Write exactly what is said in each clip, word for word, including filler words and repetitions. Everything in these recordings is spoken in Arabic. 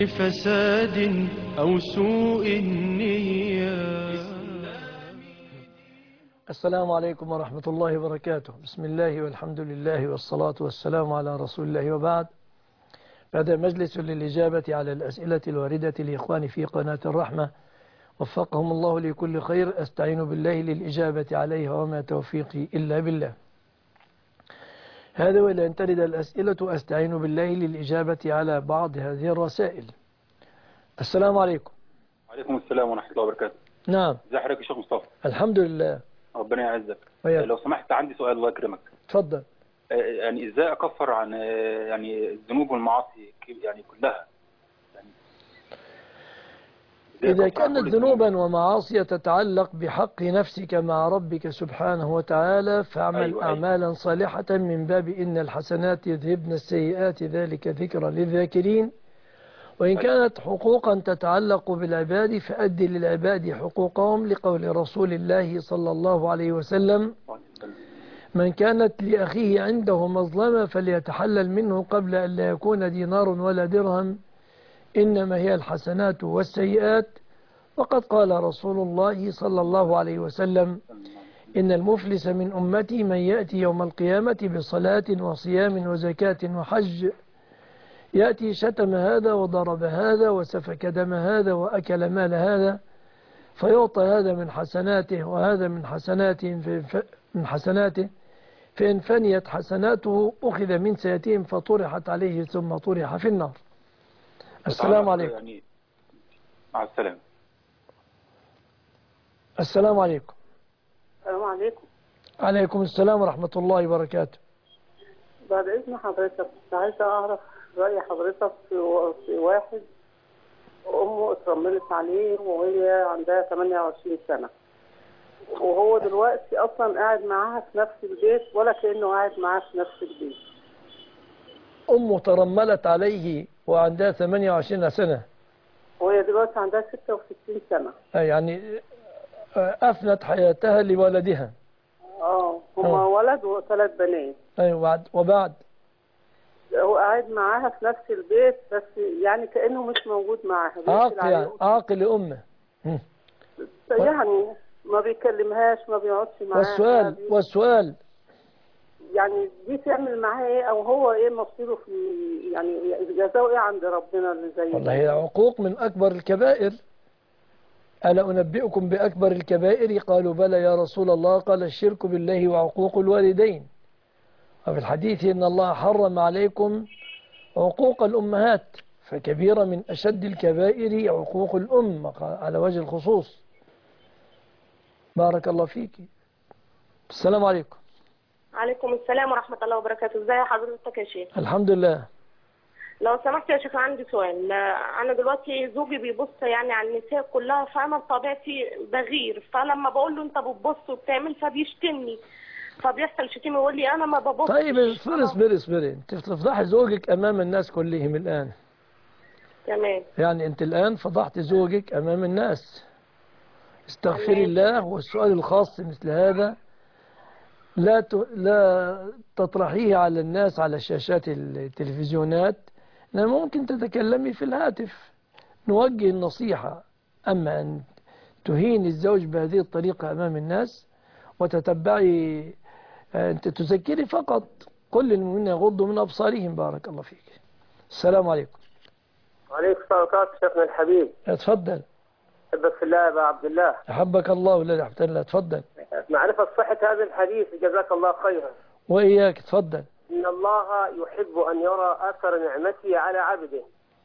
فساد أو سوء النية. السلام عليكم ورحمة الله وبركاته. بسم الله والحمد لله والصلاة والسلام على رسول الله، وبعد. هذا مجلس للإجابة على الأسئلة الواردة لإخواني في قناة الرحمة، وفقهم الله لكل خير. أستعين بالله للإجابة عليها، وما توفيقي إلا بالله. هذا ولا أن ترد الأسئلة أستعين بالله للإجابة على بعض هذه الرسائل. السلام عليكم. وعليكم السلام ورحمة الله وبركاته. نعم، ازي حضرتك يا شيخ مصطفى؟ الحمد لله. ربنا يعزك. وياك. لو سمحت عندي سؤال الله يكرمك. تفضل. يعني ازاي اكفر عن يعني الذنوب والمعاصي يعني كلها؟ يعني إذا كانت ذنوبا ومعاصي تتعلق بحق نفسك مع ربك سبحانه وتعالى، فاعمل أيوة أعمالا أيوة. صالحة من باب إن الحسنات يذهبن السيئات، ذلك ذكرى للذاكرين. وإن كانت حقوقا تتعلق بالعباد فأدي للعباد حقوقهم، لقول رسول الله صلى الله عليه وسلم: من كانت لأخيه عنده مظلمة فليتحلل منه قبل أن لا يكون دينار ولا درهم، إنما هي الحسنات والسيئات. وقد قال رسول الله صلى الله عليه وسلم: إن المفلس من أمتي من يأتي يوم القيامة بصلاة وصيام وزكاة وحج، يأتي شتم هذا وضرب هذا وسفك دم هذا وأكل مال هذا، فيعطى هذا من حسناته وهذا من حسناته من حسناته فإن فنيت حسناته أخذ من سيئاتهم فطرحت عليه ثم طرح في النار. السلام عليكم. يعني مع السلامة. السلام عليكم. السلام عليكم. عليكم السلام ورحمة الله وبركاته. بعد إذن حضرتك كنت عايزة أعرف رأي حضرتك في في واحد أمه اترملت عليه وهي عندها ثمانية وعشرين سنة، وهو دلوقتي أصلا قاعد معاها في نفس البيت ولا كأنه قاعد معاها في نفس البيت. أمه ترملت عليه وعندها ثمانية وعشرين سنة، وهي دلوقتي عندها ستة وستين سنة. يعني أفنت حياتها لولدها. اه هما ولد وثلاث بنات. أيوة. وبعد هو قاعد معاها في نفس البيت، بس يعني كأنه مش موجود معاها. عاقل يعني عاقل أمه. يعني ما بيكلمهاش، ما بيقعدش معاها. والسؤال والسؤال يعني دي تعمل معاه ايه، او هو ايه مصيره في يعني جزاؤه ايه عند ربنا اللي زي والله هي عقوق من أكبر الكبائر. ألا أنبئكم بأكبر الكبائر؟ قالوا بلى يا رسول الله، قال الشرك بالله وعقوق الوالدين. وفي الحديث إن الله حرم عليكم عقوق الأمهات، فكبيرة من أشد الكبائر عقوق الأم على وجه الخصوص. بارك الله فيك. السلام عليكم. عليكم السلام ورحمة الله وبركاته. ازي حضرتك يا شيخ؟ الحمد لله. لو سمحت يا شيخ عندي سؤال. أنا دلوقتي زوجي بيبص يعني على النساء كلها، فأنا بطبيعتي بغير، فلما بقول له أنت بتبص وبتعمل فبيشتمني، فبيحصل شتيمة يقول لي أنا ما ببص. طيب اصبري اصبري اصبري، أنت تفضحي زوجك أمام الناس كلهم الآن. تمام. يعني أنت الآن فضحت زوجك أمام الناس. استغفري الله. والسؤال الخاص مثل هذا لا لا تطرحيه على الناس على شاشات التلفزيونات، لأن ممكن تتكلمي في الهاتف نوجه النصيحة. أما أن تهين الزوج بهذه الطريقة أمام الناس وتتبعي، أنت تذكري فقط. كل المؤمنين يغضوا من أبصارهم. بارك الله فيك. السلام عليكم. وعليكم السلام ورحمة الله. شيخنا الحبيب اتفضل. أحبك في الله يا أبا عبد الله. أحبك الله ولا أحبك الله. اتفضل. معرفة صحة هذا الحديث جزاك الله خيرا. وإياك. اتفضل. إن الله يحب أن يرى أثر نعمته على عبده.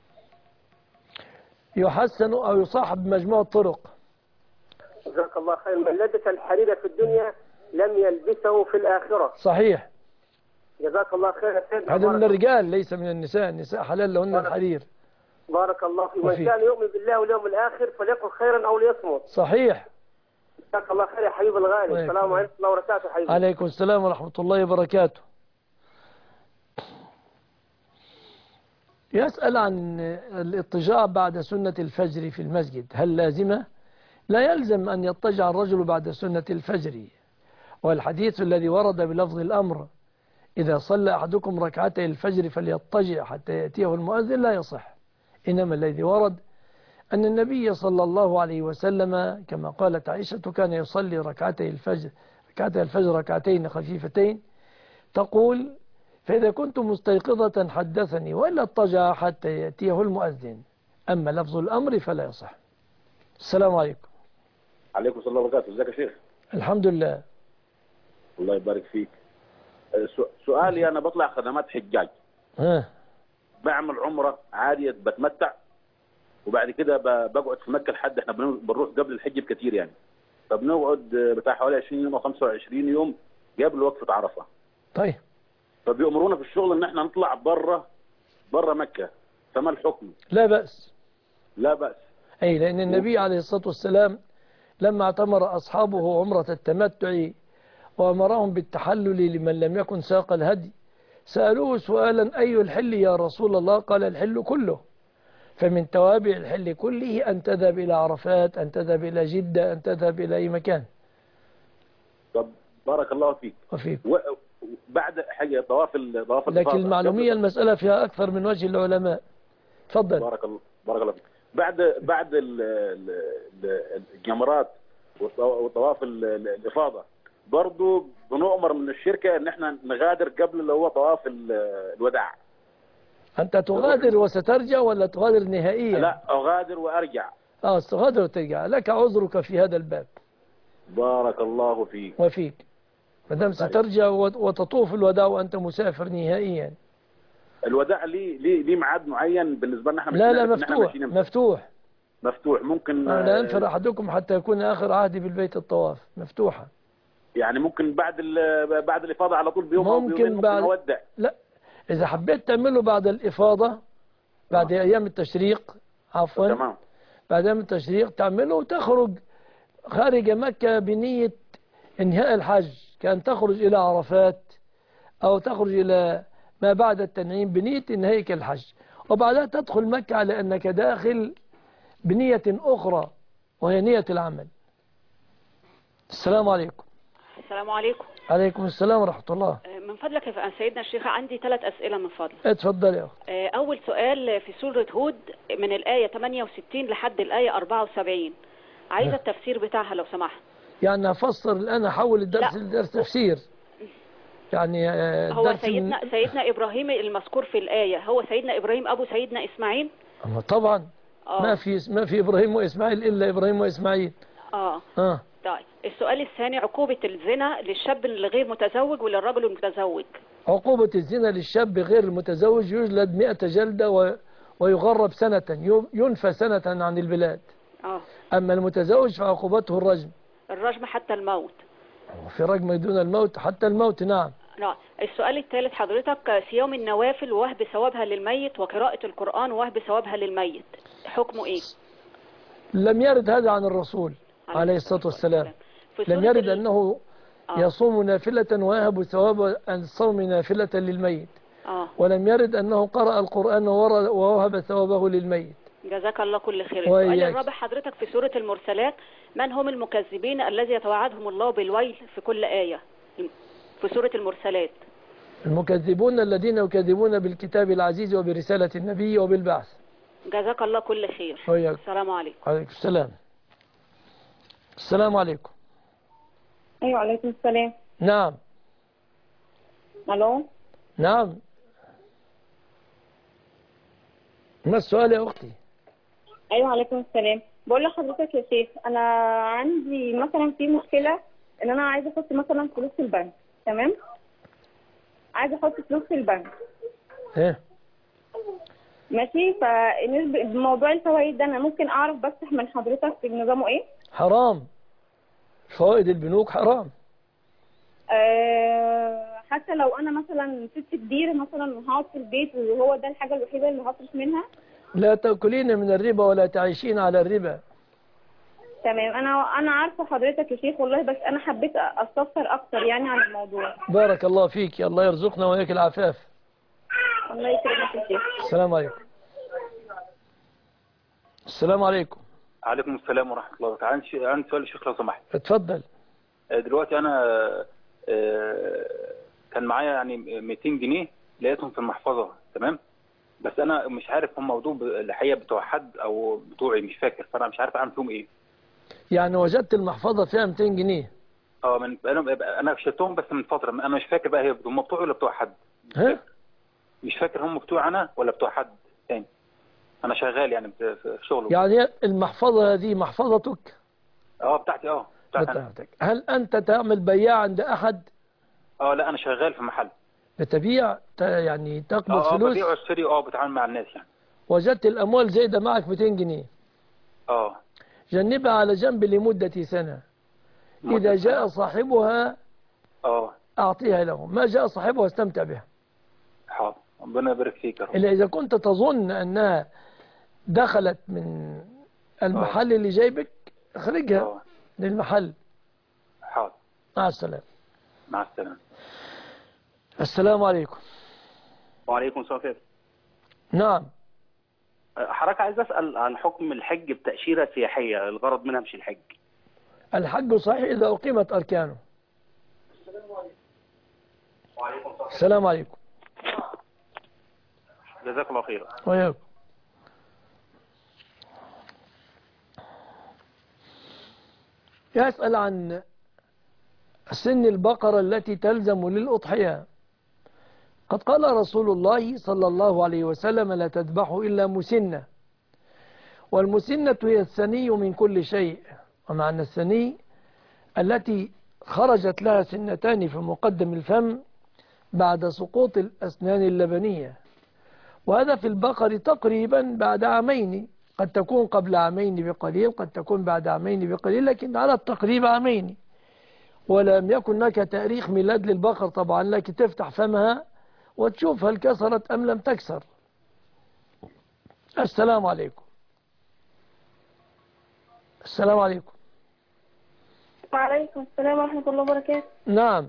يحسن أو يصاحب بمجموعة طرق. جزاك الله خيرا. من لبس الحرير في الدنيا لم يلبسه في الآخرة. صحيح. جزاك الله خيرا. هذا من الرجال ليس من النساء. النساء حلال لهن الحرير. بارك الله فيك. من كان يؤمن بالله واليوم الآخر فليقل خيرا أو ليصمت. صحيح. جزاك الله خير يا حبيب الغالي. السلام عليكم ورحمة الله وبركاته. حبيبي. عليكم السلام ورحمة الله وبركاته. يسأل عن الاضطجاع بعد سنة الفجر في المسجد، هل لازمة؟ لا يلزم أن يضطجع الرجل بعد سنة الفجر. والحديث الذي ورد بلفظ الأمر إذا صلى أحدكم ركعتي الفجر فليضطجع حتى يأتيه المؤذن لا يصح، إنما الذي ورد أن النبي صلى الله عليه وسلم كما قالت عائشة كان يصلي ركعتي الفجر ركعتي الفجر ركعتين خفيفتين، تقول فإذا كنت مستيقظة حدثني وإلا اضطجع حتى يأتيه المؤذن، أما لفظ الأمر فلا يصح. السلام عليكم. عليكم السلام وبركاته. ازيك يا شيخ؟ الحمد لله. الله يبارك فيك. سؤالي أنا بطلع خدمات حجاج، ها بعمل عمرة عادية بتمتع، وبعد كده بقعد في مكة لحد احنا بنروح قبل الحج بكثير يعني، فبنقعد بتاع حوالي عشرين يوم او خمسة وعشرين يوم قبل وقفة عرفة. طيب. فبيأمرونا في الشغل ان احنا نطلع بره بره مكة، فما الحكم؟ لا بأس. لا بأس. أي لأن النبي عليه الصلاة والسلام لما اعتمر أصحابه عمرة التمتع وأمرهم بالتحلل لمن لم يكن ساق الهدي سألوه سؤالا أي الحل يا رسول الله؟ قال الحل كله. فمن توابع الحل كله أن تذهب إلى عرفات، أن تذهب إلى جدة، أن تذهب إلى أي مكان. طب بارك الله فيك. وفيك. بعد حاجة طواف طواف لكن المعلومية المسألة فيها أكثر من وجه العلماء. تفضل. بارك الله بارك الله فيك. بعد بعد الجمرات وطواف الإفاضة برضو بنؤمر من الشركة ان احنا نغادر قبل اللي هو طواف الوداع. أنت تغادر وسترجع ولا تغادر نهائيا؟ لا أغادر وأرجع. آه تغادر وترجع، لك عذرك في هذا الباب. بارك الله فيك. وفيك. ما دام سترجع وتطوف الوداع وأنت مسافر نهائيا. الوداع ليه ليه ليه ميعاد معين بالنسبة لنا احنا؟ لا لا مفتوح مفتوح مفتوح. ممكن لا ينفر أحدكم حتى يكون آخر عهدي بالبيت الطواف. مفتوحة. يعني ممكن بعد بعد الإفاضة على طول بيوم أو بيومين ممكن بعد نودع. لا إذا حبيت تعمله بعد الإفاضة بعد آه. أيام التشريق عفوا تمام. بعد أيام التشريق تعمله وتخرج خارج مكة بنية انهاء الحج، كأن تخرج إلى عرفات أو تخرج إلى ما بعد التنعيم بنية انهائك الحج، وبعدها تدخل مكة على أنك داخل بنية أخرى وهي نية العمل. السلام عليكم. السلام عليكم. عليكم السلام ورحمة الله. من فضلك يا سيدنا الشيخ عندي ثلاث أسئلة من فضلك. اتفضل يا أخت. أول سؤال في سورة هود من الآية ثمانية وستين لحد الآية أربعة وسبعين، عايزة التفسير بتاعها لو سمحت. يعني أفسر الآن أحول الدرس لدرس تفسير. يعني هو سيدنا من... سيدنا إبراهيم المذكور في الآية هو سيدنا إبراهيم أبو سيدنا إسماعيل؟ طبعا. آه. ما في ما في إبراهيم وإسماعيل إلا إبراهيم وإسماعيل. آه. آه. طيب السؤال الثاني عقوبة الزنا للشاب الغير متزوج وللرجل المتزوج. عقوبة الزنا للشاب غير المتزوج يجلد مئة جلدة و... ويغرب سنة، ينفى سنة عن البلاد. آه. أما المتزوج فعقوبته الرجم. الرجم حتى الموت. في رجم دون الموت حتى الموت. نعم. نعم. السؤال الثالث حضرتك صيام النوافل ووهب ثوابها للميت وقراءة القرآن ووهب ثوابها للميت حكمه إيه؟ لم يرد هذا عن الرسول عليه الصلاة والسلام. لم يرد أنه آه. يصوم نافلة ويهب ثواب الصوم نافلة للميت. آه. ولم يرد أنه قرأ القرآن ووهب ثوابه للميت. جزاك الله كل خير. السؤال الرابع حضرتك في سورة المرسلات من هم المكذبين الذي يتوعدهم الله بالويل في كل آية في سورة المرسلات؟ المكذبون الذين يكذبون بالكتاب العزيز وبرسالة النبي وبالبعث. جزاك الله كل خير. وياك. السلام عليكم. عليكم السلام. السلام عليكم. ايوه عليكم السلام. نعم. الو. نعم. ما السؤال يا اختي؟ ايوه عليكم السلام. بقول لحضرتك يا شيخ انا عندي مثلا في مشكله ان انا عايزه احط مثلا فلوس في البنك. تمام. عايزه احط فلوس في البنك. ايه ماشي. فنسبه موضوع الفوائد ده انا ممكن اعرف بس من حضرتك نظامه ايه؟ حرام. فوائد البنوك حرام. أه حتى لو انا مثلا ست كبيره مثلا وهقعد في البيت وهو ده الحاجه الوحيده اللي هصرف منها. لا تاكلين من الربا ولا تعيشين على الربا. تمام. انا انا عارفه حضرتك يا شيخ والله، بس انا حبيت استفسر اكتر يعني عن الموضوع. بارك الله فيك. الله يرزقنا وياك العفاف. الله يكرمك يا شيخ. السلام عليكم. السلام عليكم. عليكم السلام ورحمه الله وبركاته. عندي عندي سؤال يا شيخ لو سمحت. اتفضل. دلوقتي انا كان معايا يعني مئتين جنيه لقيتهم في المحفظه. تمام. بس انا مش عارف هم موضوع الحقيقه بتوع حد او بتوعي مش فاكر، فانا مش عارف اعمل فيهم ايه. يعني وجدت المحفظة فيها مئتين جنيه؟ اه من انا انا شلتهم بس من فتره، انا مش فاكر بقى هي هم بتوعي ولا بتوع حد. ها؟ مش فاكر هم بتوع انا ولا بتوع حد تاني. انا شغال يعني في شغل. يعني المحفظة هذه محفظتك؟ اه بتاعتي. اه بتاعتي. بتاعتك. هل أنت تعمل بياع عند أحد؟ اه لا انا شغال في محل. بتبيع يعني تقبض اه اه فلوس؟ ببيع واشتري. اه بتعامل مع الناس يعني. وجدت الأموال زايدة معك مئتين جنيه. اه جنبها على جنب لمدة سنة. إذا جاء صاحبها اه أعطيها له، ما جاء صاحبها استمتع بها. حاضر، ربنا يبارك فيك يا رب. إلا إذا كنت تظن أنها دخلت من المحل أوه. اللي جايبك اخرجها أوه. للمحل. حاضر. مع السلامة. مع السلامة. السلام عليكم. وعليكم السلام. نعم. حضرتك عايز أسأل عن حكم الحج بتأشيرة سياحية، الغرض منها مش الحج. الحج صحيح إذا أقيمت أركانه. السلام عليكم. وعليكم السلام. السلام عليكم. جزاك الله خيرا. وياكم. يسأل عن سن البقرة التي تلزم للأضحية. قد قال رسول الله صلى الله عليه وسلم: لا تذبحوا إلا مسنة، والمسنة هي الثني من كل شيء، ومعنى الثني التي خرجت لها سنتان في مقدم الفم بعد سقوط الأسنان اللبنية، وهذا في البقر تقريبا بعد عامين، قد تكون قبل عامين بقليل، قد تكون بعد عامين بقليل، لكن على التقريب عامين. ولم يكن لك تاريخ ميلاد للبقر طبعا، لكن تفتح فمها وتشوف هل كسرت أم لم تكسر. السلام عليكم. السلام عليكم. وعليكم السلام ورحمة الله وبركاته. نعم.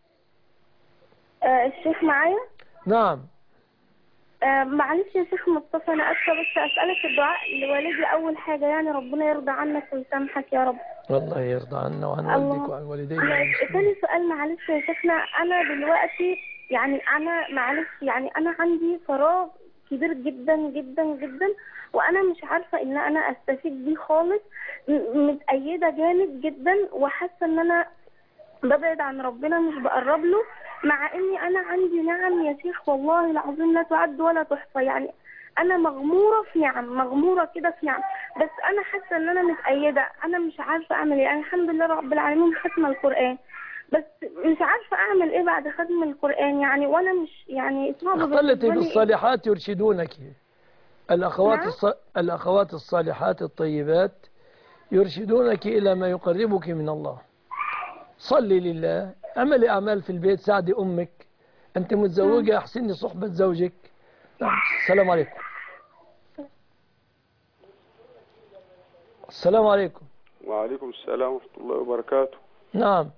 آه الشيخ معايا؟ نعم. آه معلش يا شيخ مصطفى، أنا أسفة بس أسألك الدعاء لوالدي أول حاجة، يعني ربنا يرضى عنك ويسامحك يا رب. والله يرضى عنا وعن والدك وعن والديك. ثاني سؤال معلش يا شيخنا، أنا دلوقتي يعني أنا معلش يعني أنا عندي فراغ كبير جدا جدا جدا، وأنا مش عارفة إن أنا أستفيد بيه خالص، متأيدة جامد جدا، وحاسة إن أنا ببعد عن ربنا مش بقرب له، مع إني أنا عندي نعم يا شيخ والله العظيم لا تعد ولا تحصى، يعني أنا مغمورة في نعم، مغمورة كده في نعم، بس أنا حاسة إن أنا متأيدة، أنا مش عارفة أعمل إيه. يعني الحمد لله رب العالمين ختم القرآن، بس مش عارفة أعمل إيه بعد ختم القرآن، يعني وأنا مش يعني صعب. اختلطي بالصالحات يرشدونك. الأخوات الص... الأخوات الصالحات الطيبات يرشدونك إلى ما يقربك من الله. صلي لله، اعملي أعمال في البيت، ساعدي أمك، أنت متزوجة أحسني صحبة زوجك. السلام عليكم. السلام عليكم. وعليكم السلام ورحمة الله وبركاته. نعم.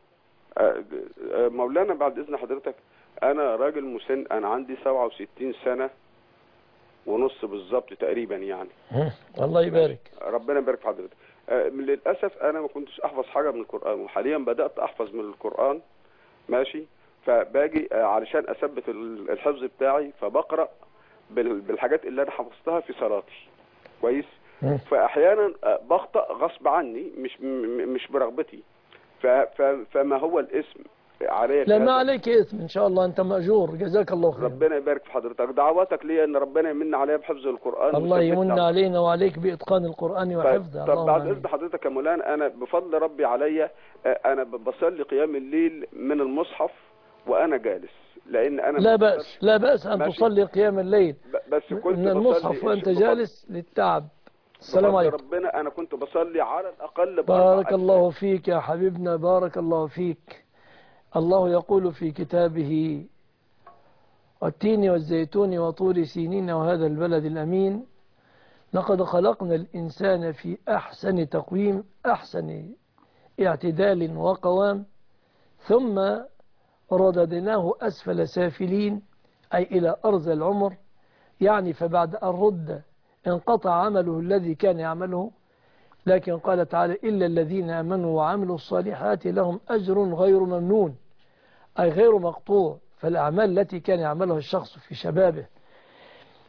مولانا بعد إذن حضرتك، أنا راجل مسن، أنا عندي سبعة وستين سنة ونص بالظبط تقريبا يعني. الله يبارك. ربنا يبارك في حضرتك. للأسف أنا ما كنتش أحفظ حاجة من القرآن، وحاليا بدأت أحفظ من القرآن ماشي، فباجي علشان أثبت الحفظ بتاعي فبقرأ بالحاجات اللي أنا حفظتها في صلاتي كويس. فأحيانا بخطأ غصب عني مش مش برغبتي، فما هو الاسم عليك؟ لا ما عليك اسم إن شاء الله، أنت مأجور، جزاك الله خير. ربنا يبارك في حضرتك. دعواتك لي أن ربنا يمن عليا بحفظ القرآن. الله يمن علينا وعليك بإتقان القرآن وحفظه. طب بعد إذن حضرتك يا مولانا، أنا بفضل ربي عليا أنا بصلي قيام الليل من المصحف وأنا جالس، لأن أنا لا بأس لا بأس أن ماشي. تصلي قيام الليل بس كنت من المصحف وأنت جالس للتعب. السلام عليكم. ربنا أنا كنت بصلي على الأقل بارك الله فيك يا حبيبنا، بارك الله فيك. الله يقول في كتابه: والتين والزيتون وطور سينين وهذا البلد الأمين، لقد خلقنا الإنسان في أحسن تقويم، أحسن اعتدال وقوام، ثم رددناه أسفل سافلين، أي إلى أرض العمر، يعني فبعد أن رد انقطع عمله الذي كان يعمله، لكن قال تعالى: إلا الذين آمنوا وعملوا الصالحات لهم أجر غير ممنون، أي غير مقطوع. فالأعمال التي كان يعملها الشخص في شبابه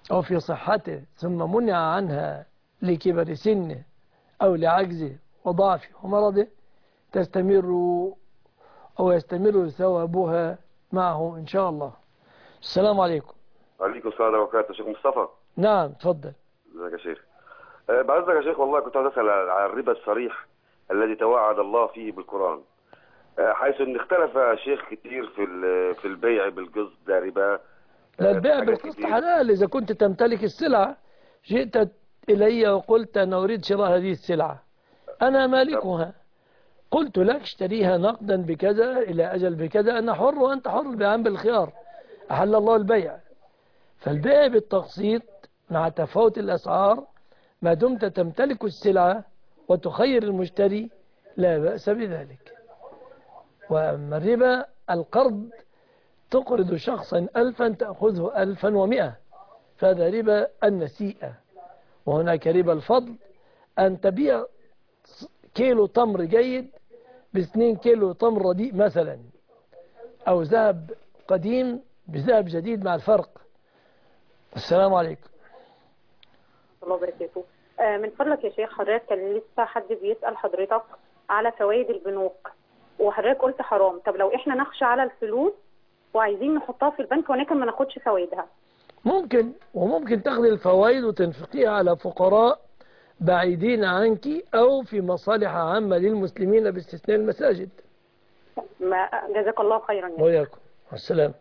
أو في صحته ثم منع عنها لكبر سنه أو لعجزه وضعفه ومرضه تستمر أو يستمر ثوابها معه إن شاء الله. السلام عليكم. وعليكم السلام ورحمة الله وبركاته. شيخ مصطفى. نعم تفضل. ازيك يا شيخ؟ أه بعد ذلك يا شيخ والله كنت عايز أسأل عن الربا الصريح الذي توعد الله فيه بالقرآن، أه حيث ان اختلف يا شيخ كتير في في البيع بالقسط ده ربا. لا البيع بالقسط حلال إذا كنت تمتلك السلعة، جئت إلي وقلت أنا أريد شراء هذه السلعة أنا مالكها، قلت لك اشتريها نقدا بكذا إلى أجل بكذا، أنا حر وأنت حر البيعان بالخيار، أحل الله البيع. فالبيع بالتقسيط مع تفاوت الأسعار ما دمت تمتلك السلعة وتخير المشتري لا بأس بذلك. وأما الربا القرض تقرض شخصا ألفا تأخذه ألفا ومئة، فهذا ربا النسيئة. وهناك ربا الفضل أن تبيع كيلو تمر جيد باثنين كيلو تمر رديء مثلا، أو ذهب قديم بذهب جديد مع الفرق. السلام عليكم. الله وبركاته. آه من فضلك يا شيخ، حضرتك كان لسه حد بيسأل حضرتك على فوائد البنوك وحضرتك قلت حرام. طب لو احنا نخشى على الفلوس وعايزين نحطها في البنك ولكن ما ناخدش فوائدها؟ ممكن، وممكن تاخذي الفوائد وتنفقيها على فقراء بعيدين عنك أو في مصالح عامة للمسلمين باستثناء المساجد. ما جزاك الله خيرا يا وياكم. السلام.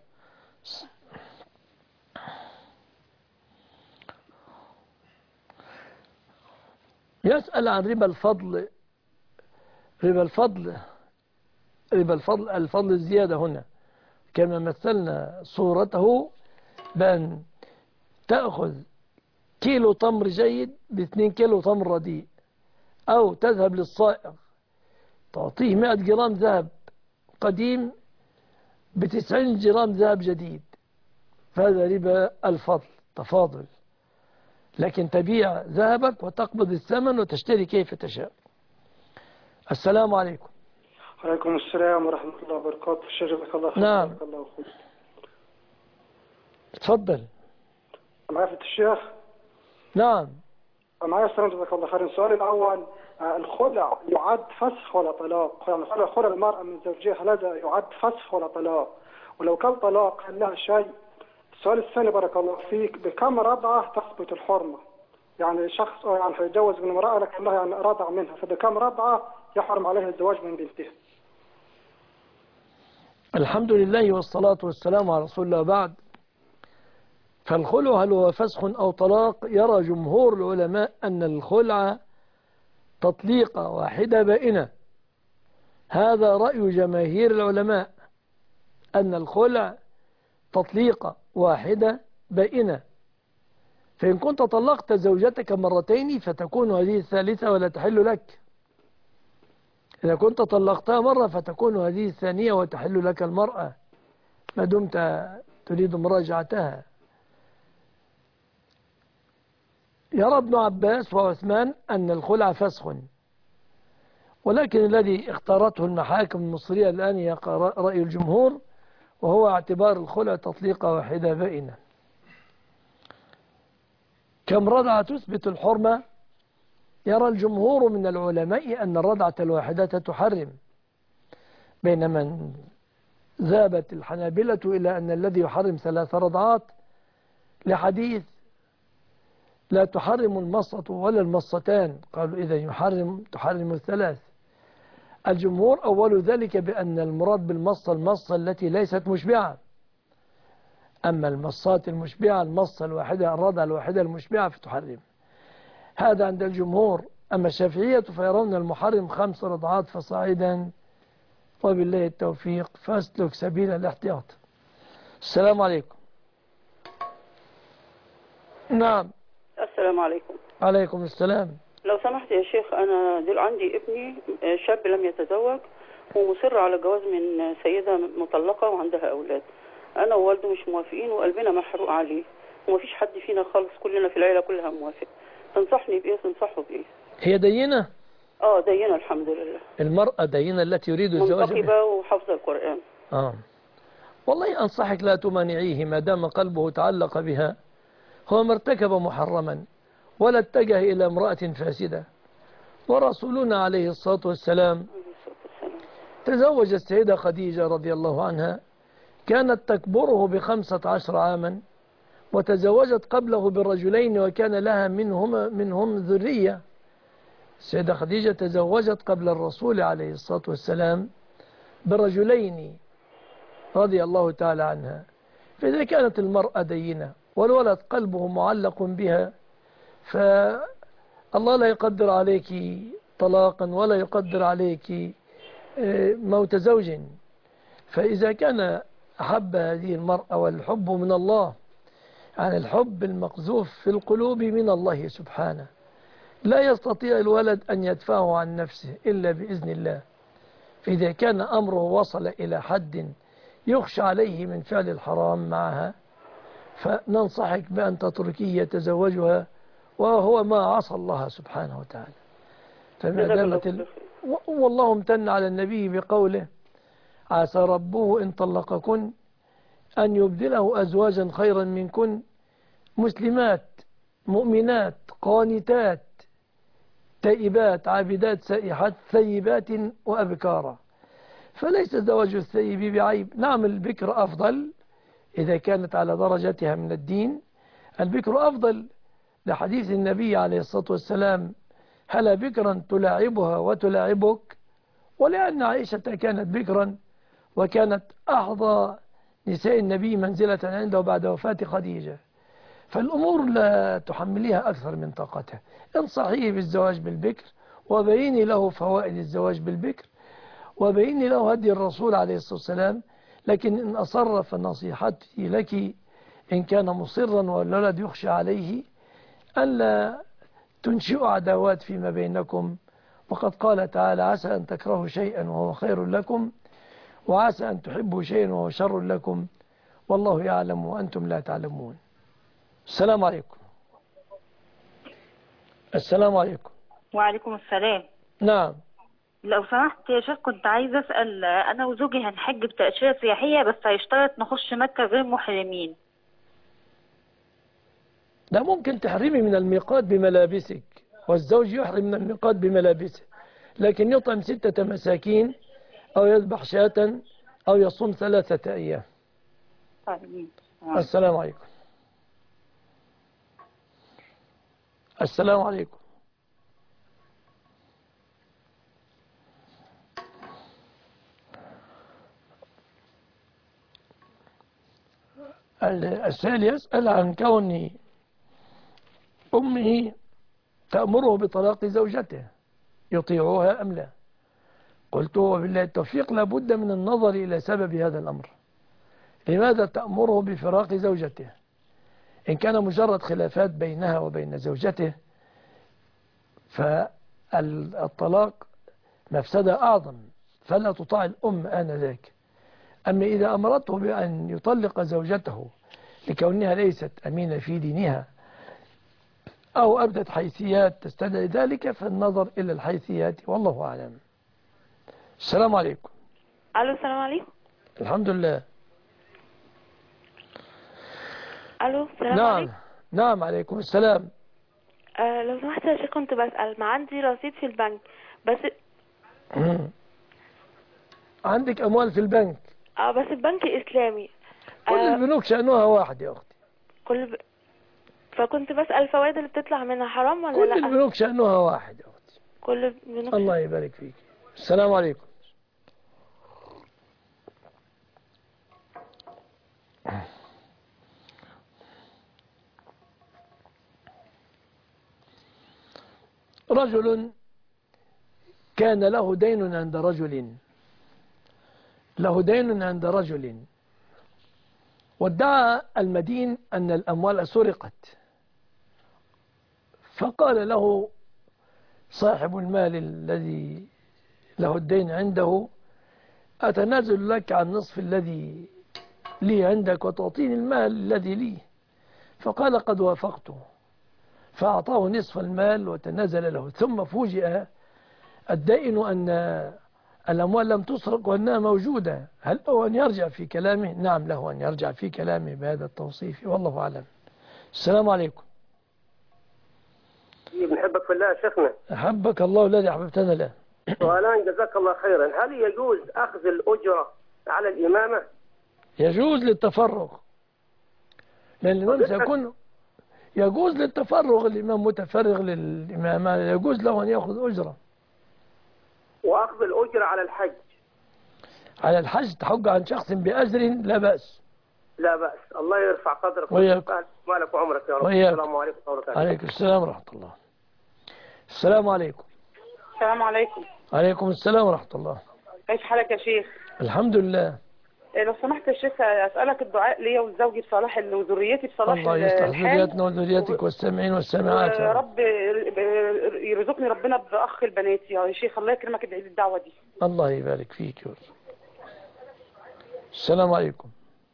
يسأل عن ربا الفضل. ربا الفضل ربا الفضل الفضل الزيادة هنا كما مثلنا صورته بأن تأخذ كيلو تمر جيد باثنين كيلو تمر رديء، أو تذهب للصائغ تعطيه مئة جرام ذهب قديم بتسعين جرام ذهب جديد، فهذا ربا الفضل تفاضل. لكن تبيع ذهبك وتقبض الثمن وتشتري كيف تشاء. السلام عليكم. وعليكم السلام ورحمة الله وبركاته. شرفك الله خير. نعم. الله خير. تفضل. معرفة الشيخ. نعم. معايا السلام جزاك الله خير. السؤال الأول، الخلع يعد فسخ ولا طلاق؟ يعني خلع خلع المرأة من زوجها هذا يعد فسخ ولا طلاق؟ ولو كان طلاق هل لها شيء؟ السؤال الثاني بارك الله فيك، بكم رضعة تثبت الحرمة؟ يعني شخص يعني هيتجوز من امرأة لكن لها يعني رضع منها، فبكم رضعة يحرم عليه الزواج من بنتها؟ الحمد لله والصلاة والسلام على رسول الله. بعد، فالخلع هل هو فسخ أو طلاق؟ يرى جمهور العلماء أن الخلع تطليقة واحدة بائنة. هذا رأي جماهير العلماء أن الخلع تطليقة واحدة بائنة. فإن كنت طلقت زوجتك مرتين فتكون هذه الثالثة ولا تحل لك. إذا كنت طلقتها مرة فتكون هذه الثانية وتحل لك المرأة ما دمت تريد مراجعتها. يرى ابن عباس وعثمان أن الخلع فسخ، ولكن الذي اختارته المحاكم المصرية الآن هي رأي الجمهور، وهو اعتبار الخلع تطليقة واحدة بائنة. كم رضعة تثبت الحرمة؟ يرى الجمهور من العلماء أن الرضعة الواحدة تحرم، بينما ذهبت الحنابلة إلى أن الذي يحرم ثلاث رضعات لحديث لا تحرم المصة ولا المصتان، قالوا إذا يحرم تحرم الثلاث. الجمهور أول ذلك بأن المراد بالمصة المصة التي ليست مشبعة، أما المصات المشبعة المصة الواحدة الرضعة الواحدة المشبعة فتحرم. هذا عند الجمهور. أما الشافعية فيرون المحرم خمس رضعات فصاعدا، وبالله التوفيق، فاسلك سبيل الاحتياط. السلام عليكم. نعم. السلام عليكم. عليكم السلام. لو سمحت يا شيخ، أنا دل عندي ابني شاب لم يتزوج ومصر على جواز من سيدة مطلقة وعندها أولاد. أنا ووالده مش موافقين وقلبنا محروق عليه ومفيش حد فينا خالص، كلنا في العيلة كلها موافق. تنصحني بإيه؟ تنصحه بإيه؟ هي دينة؟ آه دينة الحمد لله. المرأة دينة التي يريد الزواج بها؟ منتقبة وحافظة القرآن. آه والله أنصحك لا تمانعيه ما دام قلبه تعلق بها، هو ما ارتكب محرما ولا اتجه إلى امرأة فاسدة. ورسولنا عليه الصلاة والسلام تزوج السيدة خديجة رضي الله عنها، كانت تكبره بخمسة عشر عاما، وتزوجت قبله برجلين وكان لها منهم, منهم ذرية. السيدة خديجة تزوجت قبل الرسول عليه الصلاة والسلام برجلين رضي الله تعالى عنها. فإذا كانت المرأة دينة والولد قلبه معلق بها، فالله لا يقدر عليك طلاقا ولا يقدر عليك موت زوج. فإذا كان أحب هذه المرأة، والحب من الله، عن الحب المقذوف في القلوب من الله سبحانه، لا يستطيع الولد أن يدفعه عن نفسه إلا بإذن الله. فإذا كان أمره وصل إلى حد يخشى عليه من فعل الحرام معها، فننصحك بأن تتركيه يتزوجها وهو ما عصى الله سبحانه وتعالى. فما دامت ال... والله امتن على النبي بقوله: عسى ربه إن طلقكن أن يبدله أزواجا خيرا منكن مسلمات مؤمنات قانتات تائبات عابدات سائحات ثيبات وأبكارا. فليس زواج الثيب بعيب. نعم البكر أفضل إذا كانت على درجتها من الدين، البكر أفضل لحديث النبي عليه الصلاة والسلام: هلا بكرا تلاعبها وتلاعبك. ولأن عائشة كانت بكرا وكانت أحظى نساء النبي منزلة عنده بعد وفاة خديجة، فالأمور لا تحملها أكثر من طاقتها. انصحيه بالزواج بالبكر، وبيني له فوائد الزواج بالبكر، وبيني له هدي الرسول عليه الصلاة والسلام. لكن إن أصر فنصيحتي لك إن كان مصرا والولد يخشى عليه ألا تنشئوا عداوات فيما بينكم. وقد قال تعالى: عسى أن تكرهوا شيئا وهو خير لكم، وعسى أن تحبوا شيئا وهو شر لكم، والله يعلم وأنتم لا تعلمون. السلام عليكم. السلام عليكم. وعليكم السلام. نعم. لو سمحت يا شيخ، كنت عايزة أسأل، أنا وزوجي هنحج بتأشيرة سياحية بس هيشترط نخش مكة غير محرمين. لا، ممكن تحرمي من الميقات بملابسك، والزوج يحرم من الميقات بملابسه، لكن يطعم ستة مساكين أو يذبح شاة أو يصوم ثلاثة أيام. طيب. السلام عليكم. السلام عليكم. السائل يسأل عن كون أمه تأمره بطلاق زوجته، يطيعها أم لا؟ قلت: وبالله التوفيق لابد من النظر إلى سبب هذا الأمر. لماذا تأمره بفراق زوجته؟ إن كان مجرد خلافات بينها وبين زوجته فالطلاق مفسدة أعظم، فلا تطاع الأم آنذاك. أما إذا أمرته بأن يطلق زوجته لكونها ليست أمينة في دينها أو أبدت حيثيات تستدعي ذلك، فالنظر إلى الحيثيات والله أعلم. السلام عليكم. ألو السلام عليكم. الحمد لله. ألو السلام نعم. عليكم. نعم عليكم السلام. أه لو سمحت يا شيخ، كنت بسأل، ما عندي رصيد في البنك بس. عندك أموال في البنك؟ اه بس البنك إسلامي. كل أه البنوك شأنها واحد يا أختي. كل ب... فكنت بسأل الفوائد اللي بتطلع منها حرام ولا كل لا؟ كل البنوك شأنها واحد يا أختي. كل البنوك. الله يبارك فيك. السلام عليكم. رجل كان له دين عند رجل له دين عند رجل وادعى المدين أن الأموال سرقت، فقال له صاحب المال الذي له الدين عنده: أتنازل لك عن نصف الذي لي عندك وتعطيني المال الذي لي. فقال: قد وافقته، فأعطاه نصف المال وتنازل له. ثم فوجئ الدائن أن الأموال لم تسرق وأنها موجودة. هل له أن يرجع في كلامه؟ نعم له أن يرجع في كلامه بهذا التوصيف، والله أعلم. السلام عليكم. بنحبك في الله يا شيخنا. أحبك الله الذي أحببتنا له. سؤالان جزاك الله خيرا. هل يجوز أخذ الأجرة على الإمامة؟ يجوز للتفرغ، لأن الإمام سيكون يجوز للتفرغ، الإمام متفرغ للإمامة، يجوز له أن يأخذ أجرة. وأخذ الأجرة على الحج؟ على الحج تحج عن شخص بأجر لا بأس. لا بأس. الله يرفع قدرك وياك مالك وعمرك يا رب. وياك. السلام عليكم ورحمة الله وبركاته. عليكم السلام ورحمة الله. السلام عليكم. السلام عليكم. عليكم السلام ورحمة الله. كيف حالك يا شيخ؟ الحمد لله. لو سمحت يا شيخ أسألك الدعاء لي وزوجي بصلاح وذريتي بصلاح الله يصلح ذريتنا وذريتك والسامعين والسامعات يا رب. يرزقني ربنا بأخ البنات يا شيخ. الله يكرمك ادعي لي الدعوة دي. الله يبارك فيك. السلام عليكم.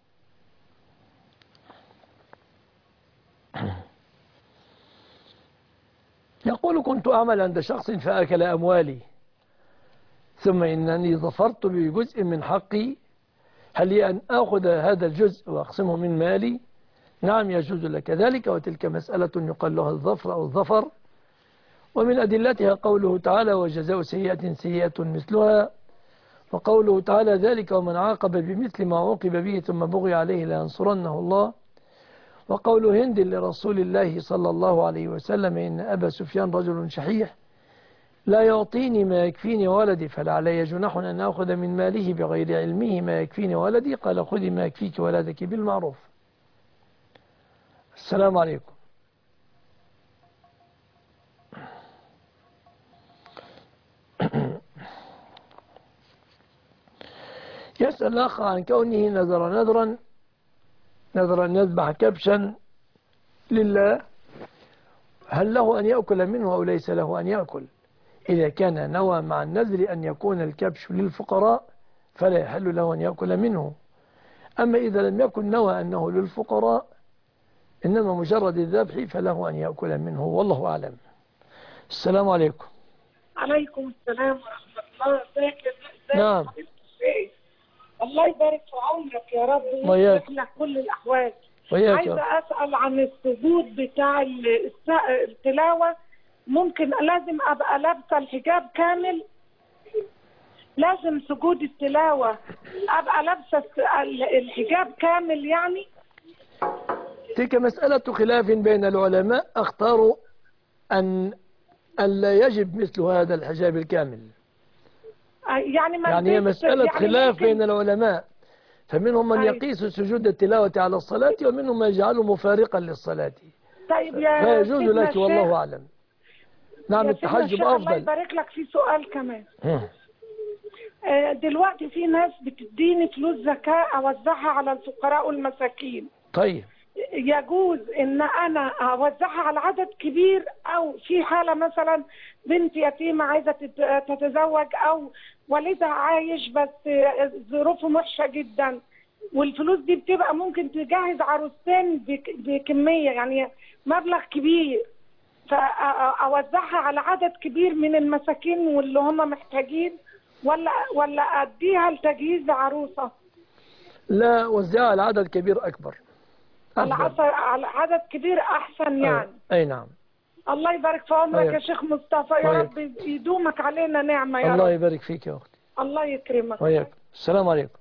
يقول كنت أعمل عند شخص فأكل أموالي، ثم إنني ظفرت بجزء من حقي، هل لي أن أخذ هذا الجزء وأقسمه من مالي؟ نعم يجوز لك ذلك، وتلك مسألة يقال لها الظفر أو الظفر، ومن أدلتها قوله تعالى وجزاء سيئة سيئة مثلها، وقوله تعالى ذلك ومن عاقب بمثل ما عوقب به ثم بغي عليه لينصرنه الله، وقول هند لرسول الله صلى الله عليه وسلم إن أبا سفيان رجل شحيح لا يعطيني ما يكفيني ولدي فلعلي جناح أن أخذ من ماله بغير علمه ما يكفيني ولدي، قال خذي ما يكفيك ولدك بالمعروف. السلام عليكم. يسأل الأخ عن كونه نذر نذرا نذر أن يذبح كبشا لله، هل له أن يأكل منه أو ليس له أن يأكل؟ إذا كان نوى مع النذر أن يكون الكبش للفقراء فلا يحل له أن يأكل منه، أما إذا لم يكن نوى أنه للفقراء إنما مجرد الذبح فله أن يأكل منه، والله أعلم. السلام عليكم. عليكم السلام ورحمة الله. ازيك يا نعم. الله يبارك في عمرك يا رب ويصلح لك كل الأحوال. عايزة أسأل عن السجود بتاع التلاوة. ممكن لازم أبقى لابسة الحجاب كامل؟ لازم سجود التلاوة أبقى لابسة الحجاب كامل يعني؟ تلك مسألة خلاف بين العلماء، اختاروا أن ألا يجب مثل هذا الحجاب الكامل. يعني, يعني هي مسألة يعني خلاف بين العلماء، فمنهم من يقيس سجود التلاوة على الصلاة ومنهم من يجعله مفارقا للصلاة. طيب يا فيجوز لك والله أعلم. نعم التحجب أفضل. الله يبارك لك. في سؤال كمان. دلوقتي في ناس بتديني فلوس زكاة أوزعها على الفقراء والمساكين. طيب يجوز ان انا اوزعها على عدد كبير، او في حالة مثلا بنت يتيمة عايزة تتزوج او والدها عايش بس ظروفه وحشة جدا، والفلوس دي بتبقى ممكن تجهز عروستين بكمية يعني مبلغ كبير، فاوزعها على عدد كبير من المساكين واللي هم محتاجين، ولا ولا اديها لتجهيز عروسة؟ لا، وزعها على عدد كبير اكبر. على عدد كبير أحسن يعني. أي نعم. الله يبارك في عمرك يا شيخ مصطفى. يا رب يدومك علينا نعمة يا رب. الله يبارك فيك يا أختي. الله يكرمك. وياك. السلام عليكم.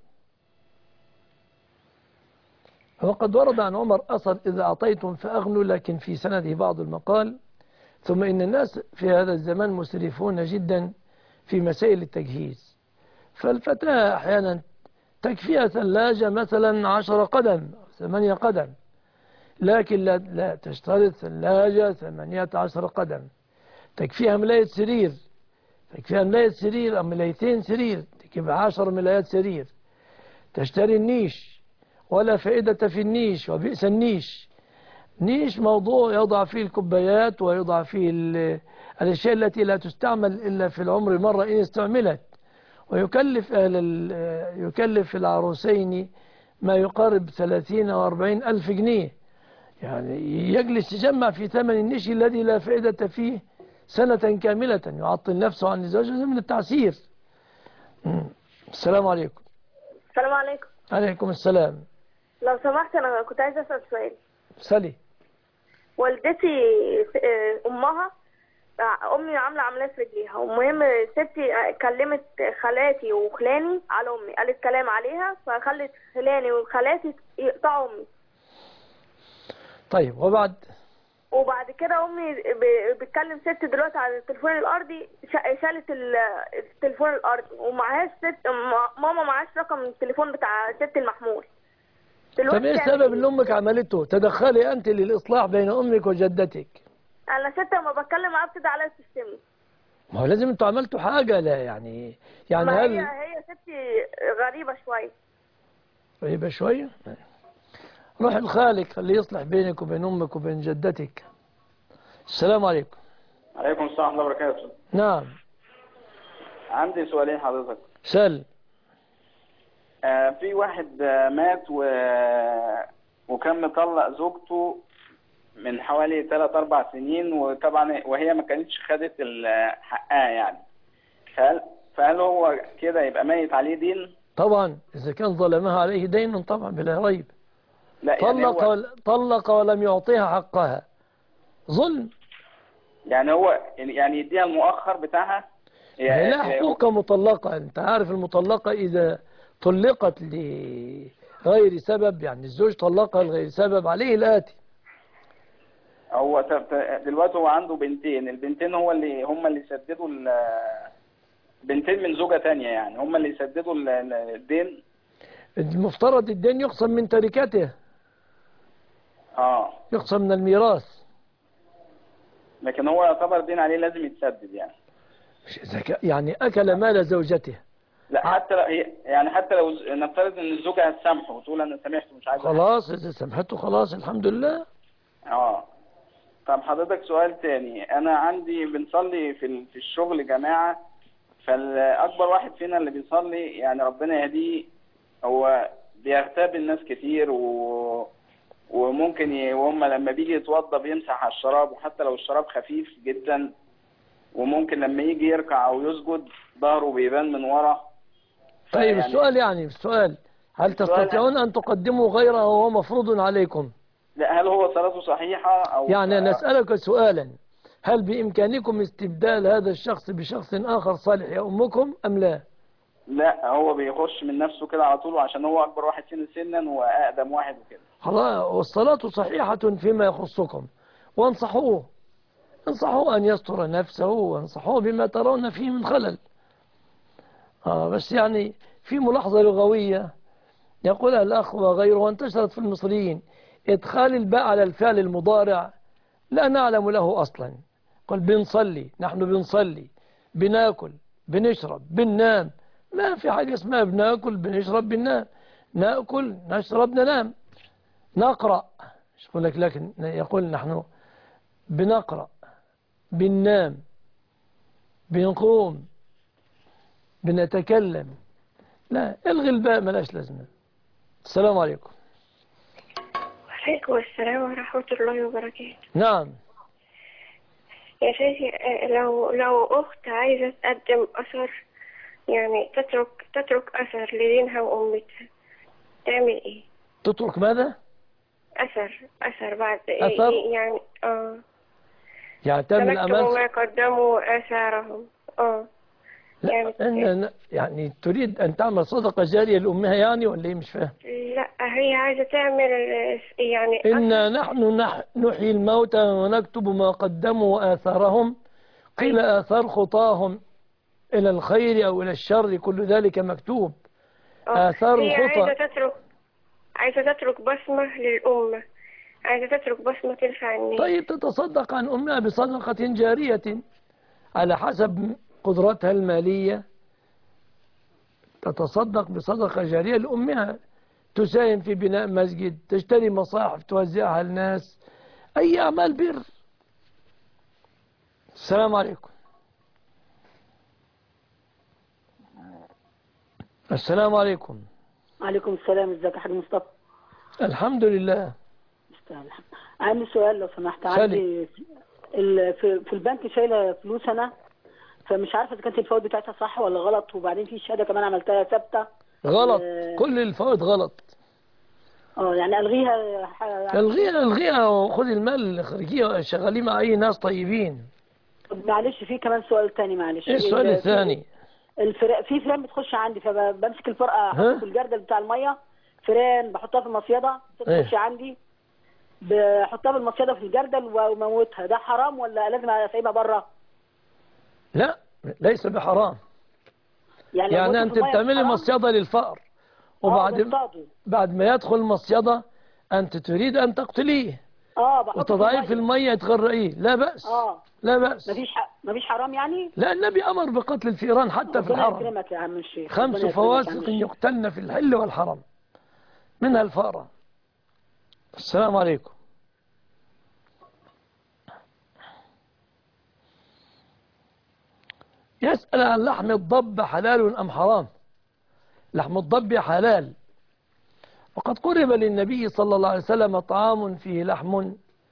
وقد ورد عن عمر أثر إذا أعطيتم فأغنوا، لكن في سنده بعض المقال. ثم إن الناس في هذا الزمان مسرفون جدا في مسائل التجهيز، فالفتاة أحيانا تكفيها ثلاجة مثلا عشر قدم ثمانية قدم، لكن لا, لا تشترط ثلاجة ثمانية عشر قدم. تكفيها ملاية سرير، تكفيها ملاية سرير أو ملايتين سرير، تكفيها عشر ملايات سرير. تشتري النيش، ولا فائدة في النيش وبئس النيش. نيش موضوع يضع فيه الكوبايات ويضع فيه الأشياء التي لا تستعمل إلا في العمر مرة إن استعملت، ويكلف أهل يكلف العروسين ما يقارب ثلاثين أو أربعين ألف جنيه، يعني يجلس يجمع في ثمن النيش الذي لا فائدة فيه سنة كاملة، يعطل نفسه عن الزواج من التعسير. السلام عليكم. السلام عليكم. عليكم السلام. لو سمحت أنا كنت عايزة أسأل سؤال. سلي. والدتي امها امي عامله عمليه في رجليها، والمهم ستي كلمت خالاتي وخلاني على امي، قالت كلام عليها فخلت خلاني وخالاتي يقطعوا امي. طيب وبعد وبعد كده امي بتكلم ست دلوقتي على التليفون الارضي، شالت التليفون الارضي ومعهاش ست ماما معهاش رقم التليفون بتاع ست المحمول. طب ايه السبب اللي امك عملته؟ تدخلي انت للاصلاح بين امك وجدتك. انا ست لما بتكلم معاها بتدعي عليا تشتمني. ما هو لازم انتوا عملتوا حاجه. لا يعني يعني ما هل هي هي ستي غريبه شويه. غريبه شويه؟ روح لخالك خليه يصلح بينك وبين امك وبين جدتك. السلام عليكم. عليكم السلام ورحمه الله وبركاته. نعم. عندي سؤالين حضرتك. سل. آه في واحد آه مات و... وكان مطلق زوجته من حوالي ثلاث أربع سنين، وطبعا وهي ما كانتش خدت حقها يعني. فهل فهل هو كده يبقى ميت عليه دين؟ طبعا إذا كان ظلمها عليه دين طبعا بلا ريب. لا طلق يعني هو... ول... طلق ولم يعطيها حقها ظلم. يعني هو يعني يديها المؤخر بتاعها. يعني لا حقوق مطلقة. أنت عارف المطلقة إذا طلقت لغير سبب، يعني الزوج طلقها لغير سبب، عليه الآتي. هو دلوقتي هو عنده بنتين، البنتين هو اللي هم اللي سددوا بنتين من زوجة تانية، يعني هم اللي سددوا الدين. المفترض الدين يقسم من تركته. اه يقسم من الميراث. لكن هو يعتبر دين عليه لازم يتسدد يعني. يعني أكل مال زوجته. لا حتى لو يعني حتى لو نفترض ان الزوجة هتسامحه وتقول انا سامحته مش عايز. خلاص إذا سامحته خلاص الحمد لله. اه طب حضرتك سؤال تاني، انا عندي بنصلي في في الشغل جماعة، فالاكبر واحد فينا اللي بيصلي يعني ربنا يهديه هو بيغتاب الناس كتير و وممكن ي... وهم لما بيجي يتوضى بيمسح على الشراب، وحتى لو الشراب خفيف جدا، وممكن لما يجي يركع او يسجد ظهره بيبان من ورا. طيب يعني السؤال يعني السؤال هل تستطيعون ان تقدموا غيره وهو مفروض عليكم؟ لا هل هو صلاته صحيحة او يعني نسألك سؤالا، هل بامكانكم استبدال هذا الشخص بشخص اخر صالح يؤمكم ام لا؟ لا هو بيخش من نفسه كده على طول عشان هو اكبر واحد فينا سنا واقدم واحد وكده. خلاص والصلاة صحيحة فيما يخصكم، وانصحوه انصحوه أن يستر نفسه، وانصحوه بما ترون فيه من خلل. آه بس يعني في ملاحظة لغوية يقولها الأخ وغيره وانتشرت في المصريين، إدخال الباء على الفعل المضارع لا نعلم له أصلا. قل بنصلي، نحن بنصلي، بناكل، بنشرب، بننام. ما في حاجة اسمها بناكل بنشرب بننام. نأكل نشرب ننام. نقرأ يقول لك لكن يقول نحن بنقرأ بننام بنقوم بنتكلم. لا الغي الباء ملاش لازمة. السلام عليكم. وعليكم السلام ورحمة الله وبركاته. نعم يا شيخي، لو لو أخت عايزة تقدم أثر، يعني تترك تترك أثر لدينها وأمتها، تعمل إيه؟ تترك ماذا؟ أثر أثر بعد أثر؟ يعني آه يعني تعمل أمال ما قدموا آثارهم. آه يعني إن يعني تريد أن تعمل صدقة جارية لأمها يعني ولا إيه؟ مش فاهم. لا هي عايزة تعمل يعني إنا نحن نحيي الموتى ونكتب ما قدموا وآثارهم، قيل آثار خطاهم إلى الخير أو إلى الشر كل ذلك مكتوب. آثار هي الخطى عايزة تترك عايزة تترك بصمة للأمة، عايزة تترك بصمة تنفع الناس. طيب تتصدق عن أمها بصدقة جارية على حسب قدرتها المالية، تتصدق بصدقة جارية لأمها، تساهم في بناء مسجد، تشتري مصاحف توزعها للناس، أي أعمال بر. السلام عليكم. السلام عليكم. وعليكم السلام. ازيك يا حاج مصطفى؟ الحمد لله. عندي سؤال لو سمحت. عندي في في البنك شايله فلوس انا، فمش عارفه اذا كانت الفوائد بتاعتها صح ولا غلط، وبعدين في شهاده كمان عملتها ثابته غلط. آه كل الفوائد غلط. اه يعني الغيها يعني الغيها الغيها وخذي المال اخرجيه شغالين مع اي ناس طيبين. طب معلش في كمان سؤال تاني معلش. ايه السؤال الثاني؟ الفرق في فران بتخش عندي فبمسك الفرقه احطها في الجردل بتاع الميه، فران بحطها في المصيده تخش ايه؟ عندي بحطها في المصيده في الجردل وموتها، ده حرام ولا لازم اسيبها بره؟ لا ليس بحرام. يعني, يعني انت بتعملي مصيده للفأر وبعد بعد ما يدخل المصيده انت تريد ان تقتليه اه وتضعيه في الميه تغرقيه، لا بأس. اه لا بأس. مفيش مفيش حرام يعني؟ لا النبي امر بقتل الفئران حتى في الحرم. ربنا يكرمك يا عم الشيخ. خمس فواسق يقتلن في الحل والحرم منها الفأرة. السلام عليكم. يسأل عن لحم الضب حلال أم حرام؟ لحم الضب حلال، وقد قرب للنبي صلى الله عليه وسلم طعام فيه لحم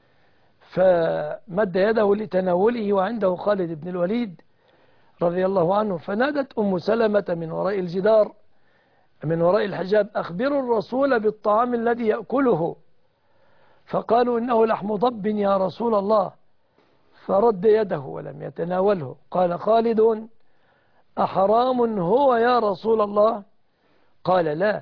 فمد يده لتناوله وعنده خالد بن الوليد رضي الله عنه، فنادت أم سلمة من وراء الجدار من وراء الحجاب أخبروا الرسول بالطعام الذي يأكله، فقالوا إنه لحم ضب يا رسول الله، فرد يده ولم يتناوله. قال خالد أحرام هو يا رسول الله؟ قال لا،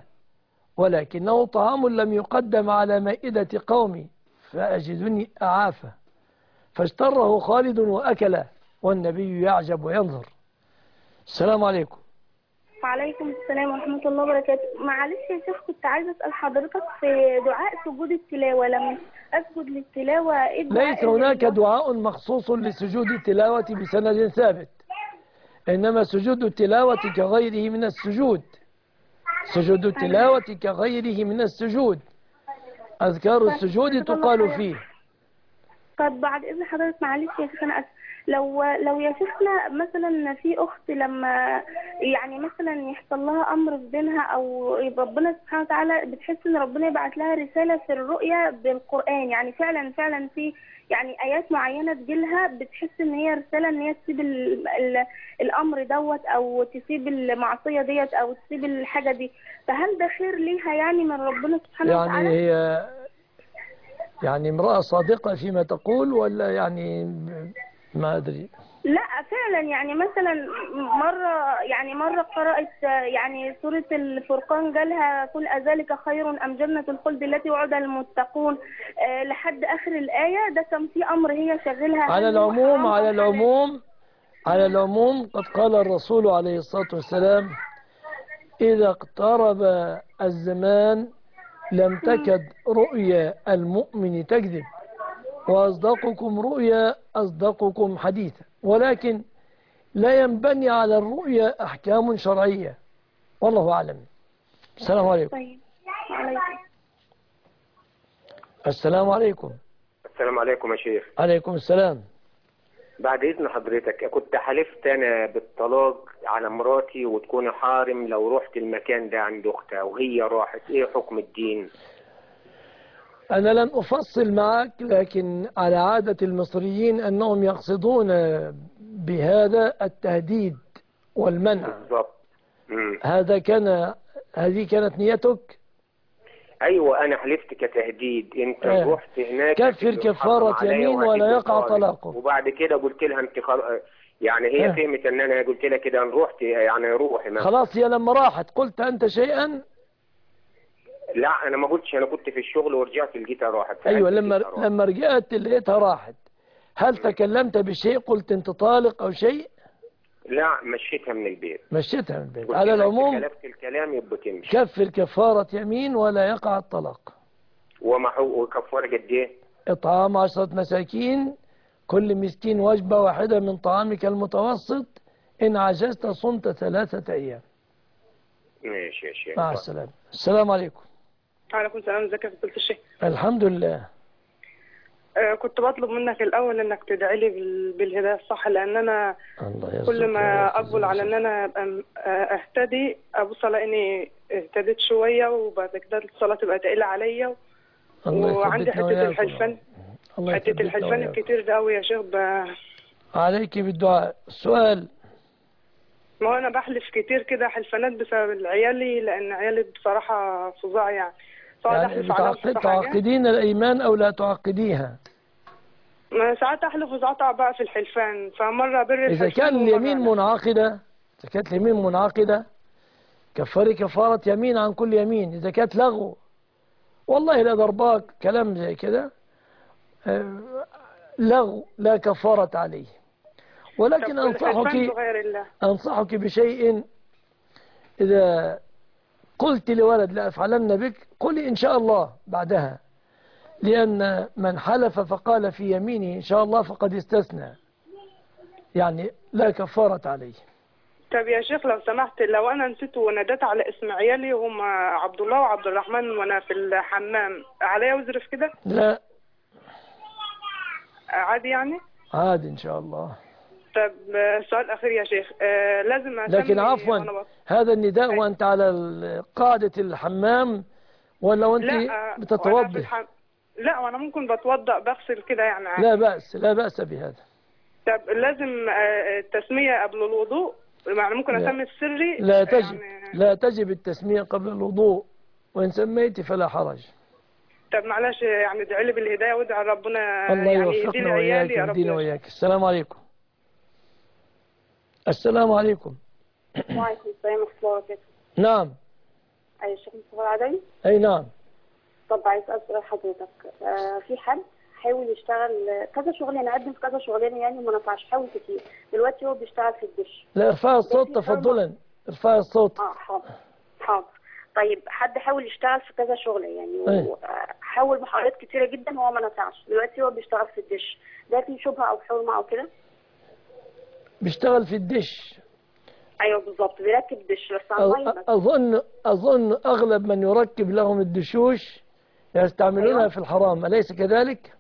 ولكنه طعام لم يقدم على مائدة قومي فأجدني أعافه، فاشتره خالد وأكله والنبي يعجب وينظر. السلام عليكم. وعليكم السلام ورحمة الله وبركاته. معلش يا شيخ كنت عايزة أسأل حضرتك في دعاء سجود التلاوة لما أسجد للتلاوة إيه ليس هناك دعاء مخصوص لسجود التلاوة بسند ثابت، إنما سجود التلاوة كغيره من السجود. سجود التلاوة كغيره من السجود، أذكار السجود تقال فيه. طب بعد إذن حضرتك معلش يا شيخ أنا أسف، لو لو يا شيخنا مثلا في أخت لما يعني مثلا يحصل لها أمر في دينها أو ربنا سبحانه وتعالى بتحس إن ربنا يبعت لها رسالة في الرؤيا بالقرآن، يعني فعلا فعلا في يعني آيات معينة تجيلها بتحس إن هي رسالة إن هي تسيب ال ال الأمر دوت أو تسيب المعصية ديت أو تسيب الحاجة دي، فهل ده خير ليها يعني من ربنا سبحانه يعني وتعالى؟ هي يعني امرأة صادقة فيما تقول ولا يعني ما أدري؟ لا فعلا يعني مثلا مرة يعني مرة قرأت يعني سورة الفرقان جالها قل أذلك خير أم جنة الخلد التي وعد المتقون أه لحد آخر الآية، ده كان في أمر هي شغلها. على العموم على العموم على العموم قد قال الرسول عليه الصلاة والسلام إذا اقترب الزمان لم تكد رؤيا المؤمن تكذب وأصدقكم رؤيا أصدقكم حديثا، ولكن لا ينبني على الرؤيا أحكام شرعية والله أعلم. السلام عليكم. طيب. عليكم. السلام عليكم. السلام عليكم يا شيخ. عليكم السلام. بعد إذن حضرتك كنت حلفت أنا بالطلاق على مراتي وتكون حارم لو رحت المكان ده عند أختها وهي راحت، إيه حكم الدين؟ أنا لن أفصل معك، لكن على عادة المصريين أنهم يقصدون بهذا التهديد والمنع. بالضبط. هذا كان هذه كانت نيتك؟ أيوة أنا حلفت كتهديد، أنت آه. رحت هناك كفر كفارة يمين ولا يقع طلاقه. وبعد كده قلت لها أنت خل... يعني هي آه. فهمت أن أنا قلت لها كده أن رحت يعني روحي خلاص. هي لما راحت قلت أنت شيئا؟ لا أنا ما قلتش، أنا كنت في الشغل ورجعت لقيتها راحت. أيوة لما راحت. لما رجعت لقيتها راحت، هل تكلمت بشيء قلت أنت طالق أو شيء؟ لا مشيتها من البيت. مشيتها من البيت. على العموم كلفت الكلام يبقى تمشي. كفر كفارة يمين ولا يقع الطلاق. ومحو وكفارة قد ايه؟ إطعام عشرة مساكين كل مسكين وجبة واحدة من طعامك المتوسط، إن عجزت صمت ثلاثة أيام. ماشي يا شيخ. مع السلامة. السلام عليكم. وعليكم السلام. ازيك يا فضيلة الشيخ؟ الحمد لله. آه كنت بطلب منك الأول إنك تدعي لي بالهداية الصح، لأن أنا كل ما أقبل على إن أنا أهتدي أبص على إني اهتديت شوية وبعد كده الصلاة تبقى تقيلة عليا، وعندي حتة الحلفان حتة الحلفان الكتير ده أوي يا شيخ. ب... عليك بالدعاء. السؤال ما هو أنا بحلف كتير كده حلفانات بسبب عيالي، لأن عيالي بصراحة فظاع يعني، يعني تعقدين الأيمان أو لا تعقديها؟ ساعات أحلف وساعات بقى في الحلفان، فمرة بر إذا كان اليمين منعقدة إذا كانت اليمين منعقدة كفري كفارة يمين عن كل يمين. إذا كانت لغو والله لا ضرباك كلام زي كده لغو لا كفارة عليه. ولكن أنصحك أنصحك بشيء، إذا قلت لولد لا أفعلن بك قولي إن شاء الله بعدها، لأن من حلف فقال في يمينه إن شاء الله فقد استثنى، يعني لا كفارة عليه. طب يا شيخ لو سمحت، لو أنا نسيت وناديت على اسم عيالي هم عبد الله وعبد الرحمن وأنا في الحمام، عليا وزر في كده؟ لا عادي يعني؟ عادي إن شاء الله. طب سؤال أخير يا شيخ، آه لازم أسمي لكن عفوا هذا النداء أي. وأنت على قاعدة الحمام ولا وأنت لا بتتوضأ؟ الحم... لا وأنا ممكن بتوضأ بغسل كده يعني عادي. لا بأس لا بأس بهذا. طب لازم آه التسمية قبل الوضوء؟ يعني ممكن لا. أسمي السري؟ لا تجب يعني... لا تجب التسمية قبل الوضوء، وإن سميت فلا حرج. طب معلش يعني ادعي لي بالهداية وادعي ربنا الله يعني يوفقنا وإياك ويهدينا وإياك. السلام عليكم. السلام عليكم. وعليكم السلام ورحمة الله وبركاته. نعم. أي الشيخ مصطفى العدوي؟ أي نعم. طب عايز أسأل حضرتك، آه في حد حاول يشتغل كذا شغلانة، قدم في كذا شغلانة يعني وما نفعش، حاول كتير، دلوقتي هو بيشتغل في الدش. لا ارفع الصوت تفضلا، ارفع الصوت. اه حاضر حاضر. طيب حد حاول يشتغل في كذا شغلة يعني وحاول محاولات كتيرة جدا وهو ما نفعش، دلوقتي هو بيشتغل في الدش، ده في شبهة أو حرمة أو كده؟ بيشتغل في الدش. ايوه بالظبط بيركب دش بس على الميه بس. اظن اظن اغلب من يركب لهم الدشوش يستعملونها أيوة. في الحرام، اليس كذلك؟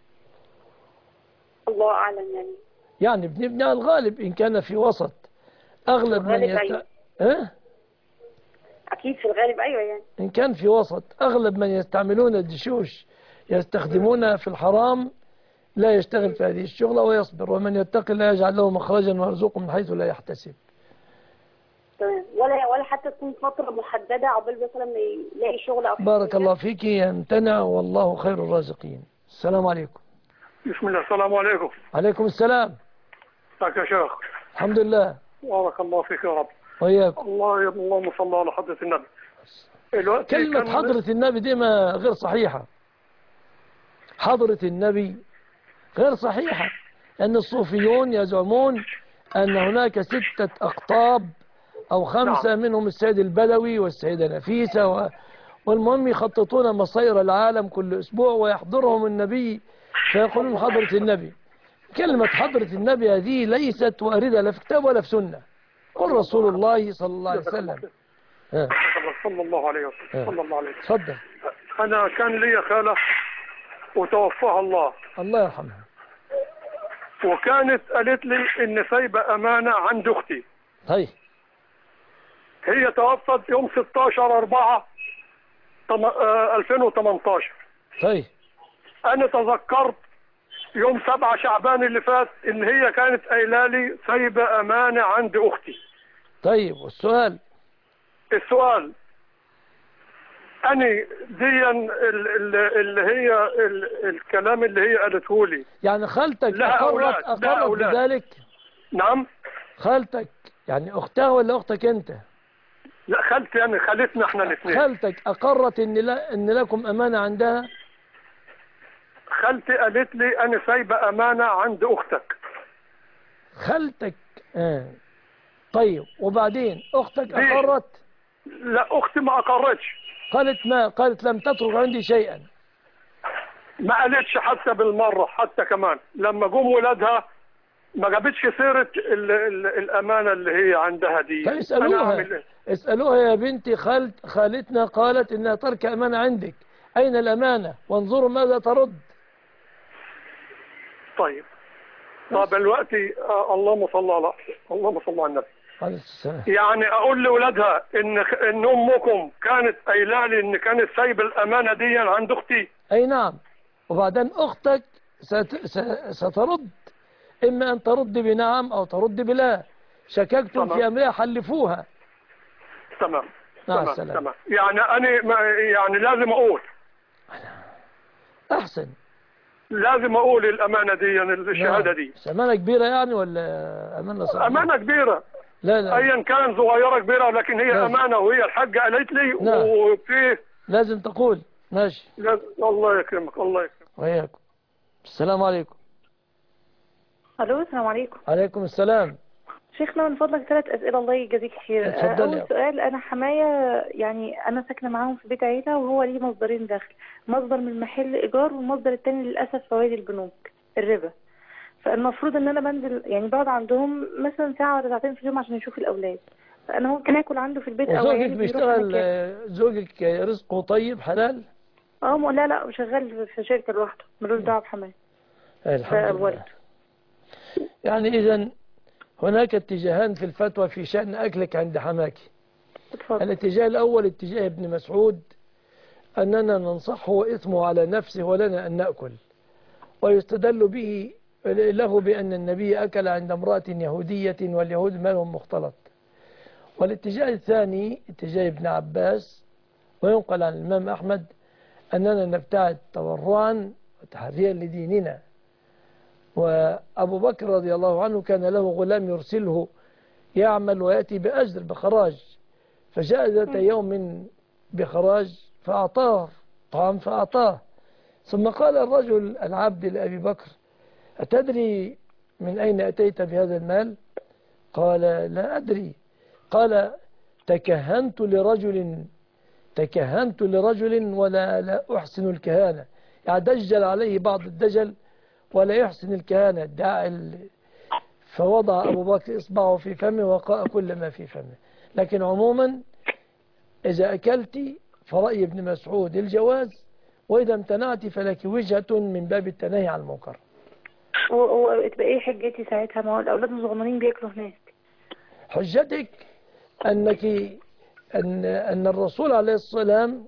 الله اعلم يعني. يعني بنبني الغالب ان كان في وسط اغلب من يست... أيوة. أه؟ اكيد في الغالب ايوه يعني. ان كان في وسط اغلب من يستعملون الدشوش يستخدمونها في الحرام لا يشتغل في هذه الشغلة ويصبر، ومن يتقي الله يجعل له مخرجا ويرزقه من حيث لا يحتسب. تمام. ولا ولا حتى تكون فترة محددة عقبال مثلا ما يلاقي شغل أو بارك الله فيك، يمتنع والله خير الرازقين. السلام عليكم. بسم الله. السلام عليكم. عليكم السلام. ازيك يا شيخ؟ الحمد لله. بارك الله فيك يا رب. وإياكم. الله يب... اللهم صل على حضرة النبي. كلمة كان... حضرة النبي دي ما غير صحيحة. حضرة النبي غير صحيحة، لأن الصوفيون يزعمون أن هناك ستة أقطاب أو خمسة نعم. منهم السيد البدوي والسيدة نفيسة و... والمهم يخططون مصير العالم كل أسبوع ويحضرهم النبي فيقولون حضرة النبي. كلمة حضرة النبي هذه ليست واردة لا في كتاب ولا في سنة. قل رسول الله صلى الله عليه وسلم. صلى الله عليه وسلم. صلى الله عليه وسلم. تفضل. أنا كان لي خالة وتوفاها الله. الله يرحمها. وكانت قالت لي إن سايبة أمانة عند أختي. طيب. هي توفت يوم ستاشر أربعة ألفين وثمانية عشر. طيب. أنا تذكرت يوم سبعة شعبان اللي فات إن هي كانت قايله لي سايبة أمانة عند أختي. طيب والسؤال؟ السؤال أني دي اللي هي الكلام اللي هي قالته لي، يعني خالتك أقرت أقرت بذلك؟ نعم. خالتك يعني أختها ولا أختك أنت؟ لا خالتي يعني خالتنا احنا الاثنين. خالتك أقرت إن لا إن لكم أمانة عندها؟ خالتي قالت لي أنا سايبة أمانة عند أختك. خالتك آه. طيب وبعدين أختك أقرت؟ لا أختي ما أقرتش. قالت ما قالت لم تترك عندي شيئا. ما قالتش حتى بالمرة، حتى كمان لما جم ولادها ما جابتش سيرة ال ال الأمانة اللي هي عندها دي. اسألوها اسألوها يا بنتي، خالت خالتنا قالت إنها ترك أمانة عندك، أين الأمانة؟ وانظروا ماذا ترد. طيب. طب دلوقتي آه اللهم صل على اللهم صل على النبي. يعني اقول لاولادها ان ان امكم كانت قايله لي ان كانت سايبه الامانه دي عند اختي. اي نعم. وبعدين اختك ست... سترد، اما ان ترد بنعم او ترد بلا. شككتم في امرها حلفوها. تمام. مع تمام السلامة. تمام. يعني انا ما- يعني لازم اقول أحسن. لازم اقول الامانه دي يعني الشهاده دي بس أمانة كبيرة يعني ولا أمانة صغيرة؟ امانه كبيره. لا لا ايا كان صغيره كبيره، لكن هي لازم. امانه، وهي الحاجه قالت لي نعم. وفي لازم تقول. ماشي. لازم. الله يكرمك الله يكرمك. وإياكم. السلام عليكم. الو السلام عليكم. عليكم السلام. شيخنا من فضلك ثلاث اسئله الله يجازيك خير. اتفضلي. اول سؤال، انا حمايه يعني انا ساكنه معاهم في بيت عيله، وهو ليه مصدرين دخل، مصدر من محل ايجار والمصدر الثاني للاسف فوائد البنوك الربا. فالمفروض ان انا بنزل يعني بقعد عندهم مثلا ساعه ولا ساعتين في اليوم عشان اشوف الاولاد، فانا ممكن اكل عنده في البيت او وزوجك عيالي بيروحوا بيشتغل مكان. آه، زوجك رزقه طيب حلال؟ اه م- لا لا شغال في شركه لوحده ملوش دعوه بحمايه. الحمد لله. يعني إذا هناك اتجاهان في الفتوى في شأن أكلك عند حماك. اتفضل. الاتجاه الأول اتجاه ابن مسعود أننا ننصحه وإثمه على نفسه ولنا أن نأكل، ويستدل به له بأن النبي أكل عند امرأة يهودية واليهود مالهم مختلط. والاتجاه الثاني اتجاه ابن عباس وينقل عن الإمام أحمد أننا نبتعد تورعا وتحريا لديننا. وأبو بكر رضي الله عنه كان له غلام يرسله يعمل ويأتي بأجر بخراج، فجاء ذات يوم بخراج فأعطاه طعام فأعطاه، ثم قال الرجل العبد لأبي بكر: أتدري من أين أتيت بهذا المال؟ قال: لا أدري. قال: تكهنت لرجل تكهنت لرجل ولا لا أحسن الكهانة، يعني دجل عليه بعض الدجل ولا يحسن الكهانة داع. فوضع أبو بكر إصبعه في فمه وقاء كل ما في فمه. لكن عموما إذا أكلت فرأي ابن مسعود الجواز، وإذا امتنعت فلك وجهة من باب التناهي عن المنكر. وتبقى ايه حجتي ساعتها؟ ما هو الاولاد الصغننين بياكلوا هناك. حجتك أنك أن أن الرسول عليه السلام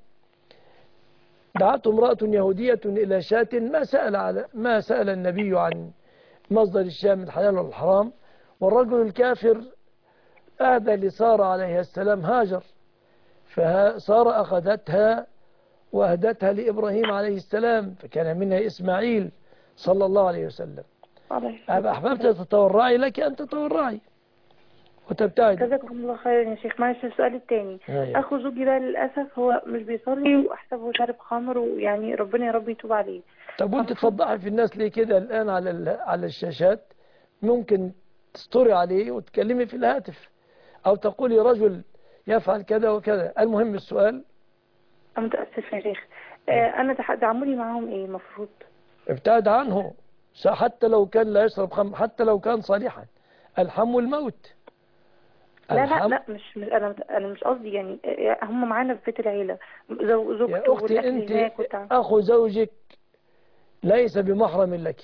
دعته امرأة يهودية إلى شاة، ما سأل على ما سأل النبي عن مصدر الشاة من الحلال والحرام، والرجل الكافر أهدى لسارة عليه السلام هاجر، فسارة أخذتها وأهدتها لإبراهيم عليه السلام، فكان منها إسماعيل صلى الله عليه وسلم. أحببت تتورعي لك أن تتورعي وتبتعد. جزاكم الله خيرا يا شيخ. معلش السؤال الثاني، أخو زوجي بقى للأسف هو مش بيصلي وأحسبه شارب خمر، ويعني ربنا يا رب يتوب عليه. طب وانت تفضحي في الناس ليه كده الآن على على الشاشات؟ ممكن تستوري عليه وتكلمي في الهاتف أو تقولي رجل يفعل كذا وكذا. المهم السؤال. أنا متأسف يا شيخ. آه أنا تعاملي معهم إيه المفروض؟ ابتعد عنه حتى لو كان لا يشرب خمر، حتى لو كان صالحا. الحم والموت. لا لا لا مش, مش انا انا مش قصدي يعني هم معانا في بيت العيله، زوجته يا اختي انت اخو زوجك ليس بمحرم لك،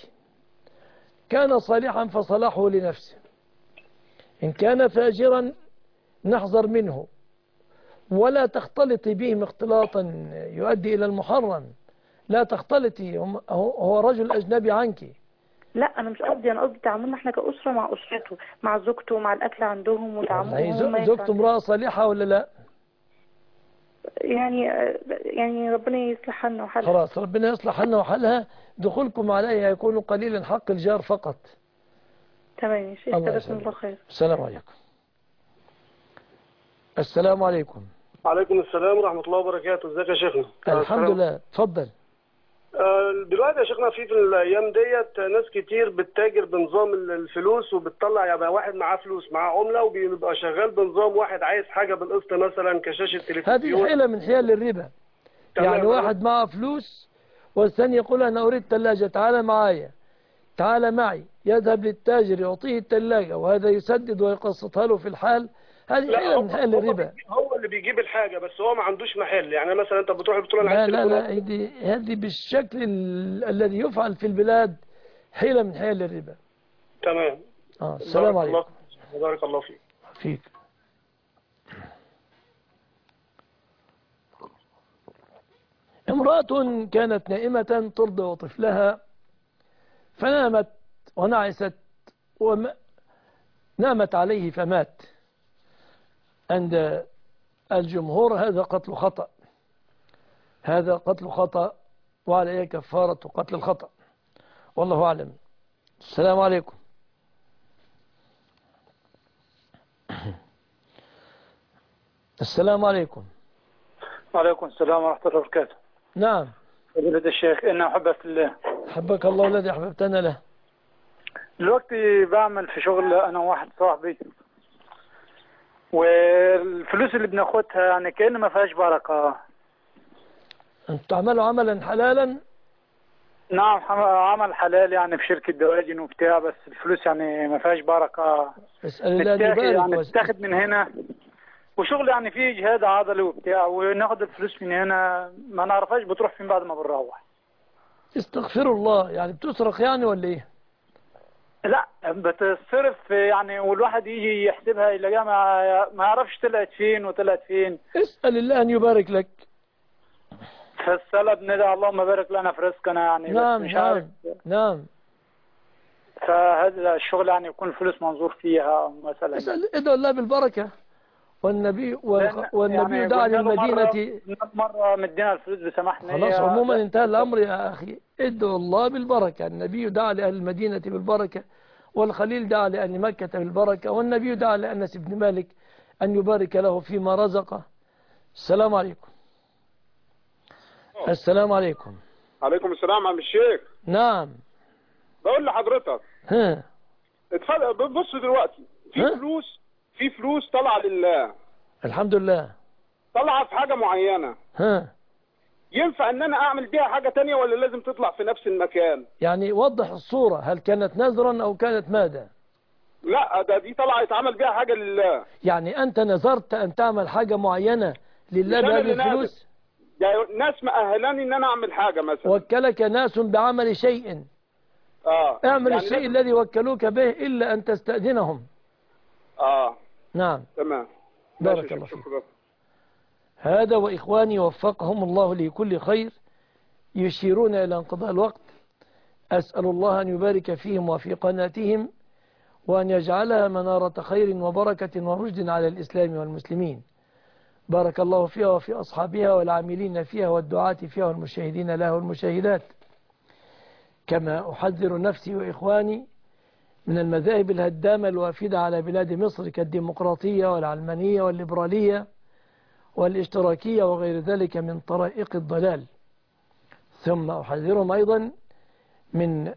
كان صالحا فصلاحه لنفسه، ان كان فاجرا نحذر منه ولا تختلطي بهم اختلاطا يؤدي الى المحرم. لا تختلطي، هو رجل اجنبي عنك. لا انا مش قصدي، انا قصدي تعاملنا احنا كأسرة مع اسرته، مع زوجته، مع الاكل عندهم وتعاملهم. زوجته امرأة صالحة ولا لا؟ يعني يعني ربنا يصلح حالنا وحالها. خلاص ربنا يصلح حالنا وحالها. دخولكم عليها يكون قليلا حق الجار فقط. تمام يا شيخ. جزاكم الله خير. السلام عليكم. السلام عليكم. وعليكم السلام ورحمة الله وبركاته. ازيك يا شيخنا؟ الحمد لله. اتفضل. دلوقتي يا شيخنا في في الايام ديت ناس كتير بتتاجر بنظام الفلوس، وبتطلع يبقى واحد معاه فلوس معاه عمله وبيبقى شغال بنظام واحد عايز حاجه بالقسط مثلا كشاشه تلفزيون. هذه حيله من حيل الربا. يعني واحد معه فلوس والثاني يقول انا اريد ثلاجه، تعال معايا، تعال معي، يذهب للتاجر يعطيه الثلاجه وهذا يسدد ويقسطها له في الحال. هذه حيله من حيل الربا. هو اللي بيجيب الحاجه بس هو ما عندوش محل. يعني مثلا انت بتروح بتقول انا عايز لا لا لا هذه هذه بالشكل الذي يفعل في البلاد حيله من حيل الربا. تمام. اه السلام عليكم. بارك الله فيك. فيك. امرأة كانت نائمة ترضع طفلها فنامت ونعست ونامت عليه فمات. عند الجمهور هذا قتل خطأ، هذا قتل خطأ وعليه كفارة قتل الخطأ، والله أعلم. السلام عليكم. السلام عليكم. وعليكم السلام ورحمة الله وبركاته. نعم. فضيلة الشيخ، إنا أحبك في الله. حبك الله الذي أحببتنا له. دلوقتي بعمل في شغل أنا وواحد صاحبي، والفلوس اللي بناخدها يعني كأن ما فيهاش بركة. أنتوا تعملوا عملا حلالا؟ نعم، عمل حلال يعني في شركة دواجن وبتاع، بس الفلوس يعني ما فيهاش بركة. اسأل الله أن يبارك. يعني بتاخد من هنا، وشغل يعني فيه اجهاد عضلي وبتاع، وناخد الفلوس من هنا ما نعرفهاش بتروح فين بعد ما بنروح. استغفر الله، يعني بتسرق يعني ولا ايه؟ لا بتصرف يعني، والواحد يجي يحسبها يلاقيها ما ما يعرفش طلعت فين وطلعت فين. اسأل الله ان يبارك لك. فالصلاة بندعي اللهم بارك لنا في رزقنا يعني. نعم بس مش نعم عارف. نعم. فهذا الشغل يعني يكون الفلوس منظور فيها مثلا. اسأل ادعو الله بالبركة. والنبي والنبي يعني دعا للمدينة. مرة, مرة مدينا الفلوس بسمحنا. خلاص عموما انتهى الأمر يا أخي. ادعو الله بالبركة. النبي دعا لأهل المدينة بالبركة، والخليل دعا لأهل مكة بالبركة، والنبي دعا لأنس بن مالك أن يبارك له فيما رزقه. السلام عليكم. السلام عليكم. عليكم السلام عم الشيخ. نعم. بقول لحضرتك ها اتفضل. بص دلوقتي في ها؟ فلوس في فلوس طالعه لله الحمد لله، طالعه في حاجه معينه. ها ينفع ان انا اعمل بيها حاجه تانية ولا لازم تطلع في نفس المكان؟ يعني وضح الصورة، هل كانت نذرا او كانت ماذا؟ لا ده دي طالعه يتعمل بيها حاجه لله. يعني انت نذرت ان تعمل حاجة معينة لله بهذه الفلوس؟ يعني ناس مأهلاني ان انا اعمل حاجه مثلا. وكلك ناس بعمل شيء. اه اعمل يعني الشيء الذي وكلوك به الا ان تستأذنهم. اه نعم. تمام. بارك الله فيك. هذا وإخواني وفقهم الله لكل خير يشيرون إلى انقضاء الوقت. أسأل الله أن يبارك فيهم وفي قناتهم، وأن يجعلها منارة خير وبركة ورشد على الإسلام والمسلمين. بارك الله فيها وفي أصحابها والعاملين فيها والدعاة فيها والمشاهدين لها والمشاهدات. كما أحذر نفسي وإخواني من المذاهب الهدامة الوافدة على بلاد مصر كالديمقراطية والعلمانية والليبرالية والاشتراكية وغير ذلك من طرائق الضلال. ثم أحذرهم أيضا من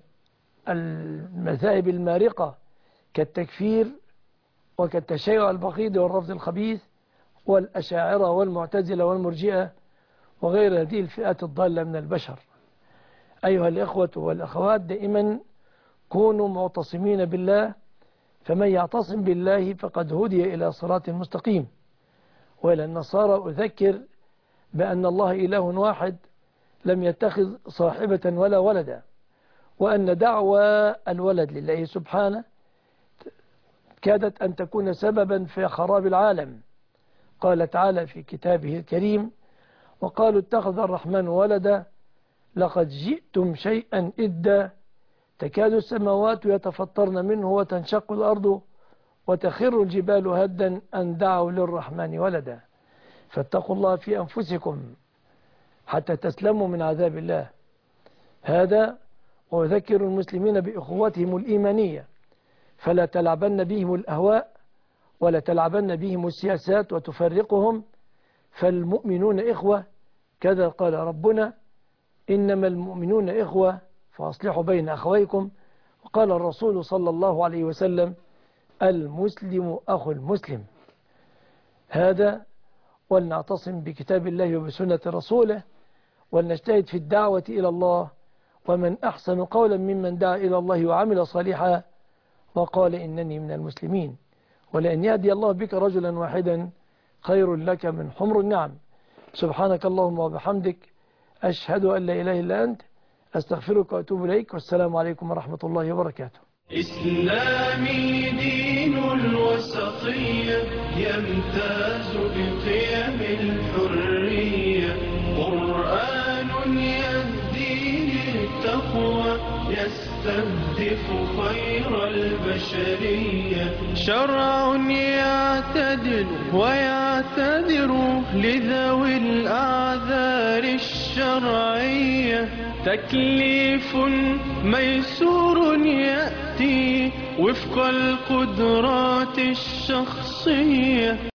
المذاهب المارقة كالتكفير وكالتشيع البغيض والرفض الخبيث والأشاعرة والمعتزلة والمرجئة وغير هذه الفئات الضالة من البشر. أيها الإخوة والأخوات، دائما كونوا معتصمين بالله، فمن يعتصم بالله فقد هدي إلى صراط مستقيم. وإلى النصارى أذكر بأن الله إله واحد لم يتخذ صاحبة ولا ولدا، وأن دعوى الولد لله سبحانه كادت أن تكون سببا في خراب العالم. قال تعالى في كتابه الكريم: وقالوا اتخذ الرحمن ولدا لقد جئتم شيئا إدا تكاد السماوات يتفطرن منه وتنشق الأرض وتخر الجبال هدا أن دعوا للرحمن ولدا. فاتقوا الله في أنفسكم حتى تسلموا من عذاب الله. هذا وذكر المسلمين بإخوتهم الإيمانية، فلا تلعبن بهم الأهواء ولا تلعبن بهم السياسات وتفرقهم، فالمؤمنون إخوة، كذا قال ربنا: إنما المؤمنون إخوة فأصلحوا بين أخويكم. وقال الرسول صلى الله عليه وسلم: المسلم أخو المسلم. هذا ولنعتصم بكتاب الله وبسنة رسوله، ولنجتهد في الدعوة إلى الله، ومن أحسن قولا ممن دعا إلى الله وعمل صالحا وقال إنني من المسلمين. ولأن يهدي الله بك رجلا واحدا خير لك من حمر النعم. سبحانك اللهم وبحمدك، أشهد أن لا إله إلا أنت، أستغفرك وأتوب إليك، والسلام عليكم ورحمة الله وبركاته. إسلامي دين الوسطية يمتاز بقيم الحرية، قرآن يهدي للتقوى يستهدف خير البشرية. شرع يعتدل ويعتذر لذوي الأعذار الشرعية. تكليف ميسور يأتي وفق القدرات الشخصية.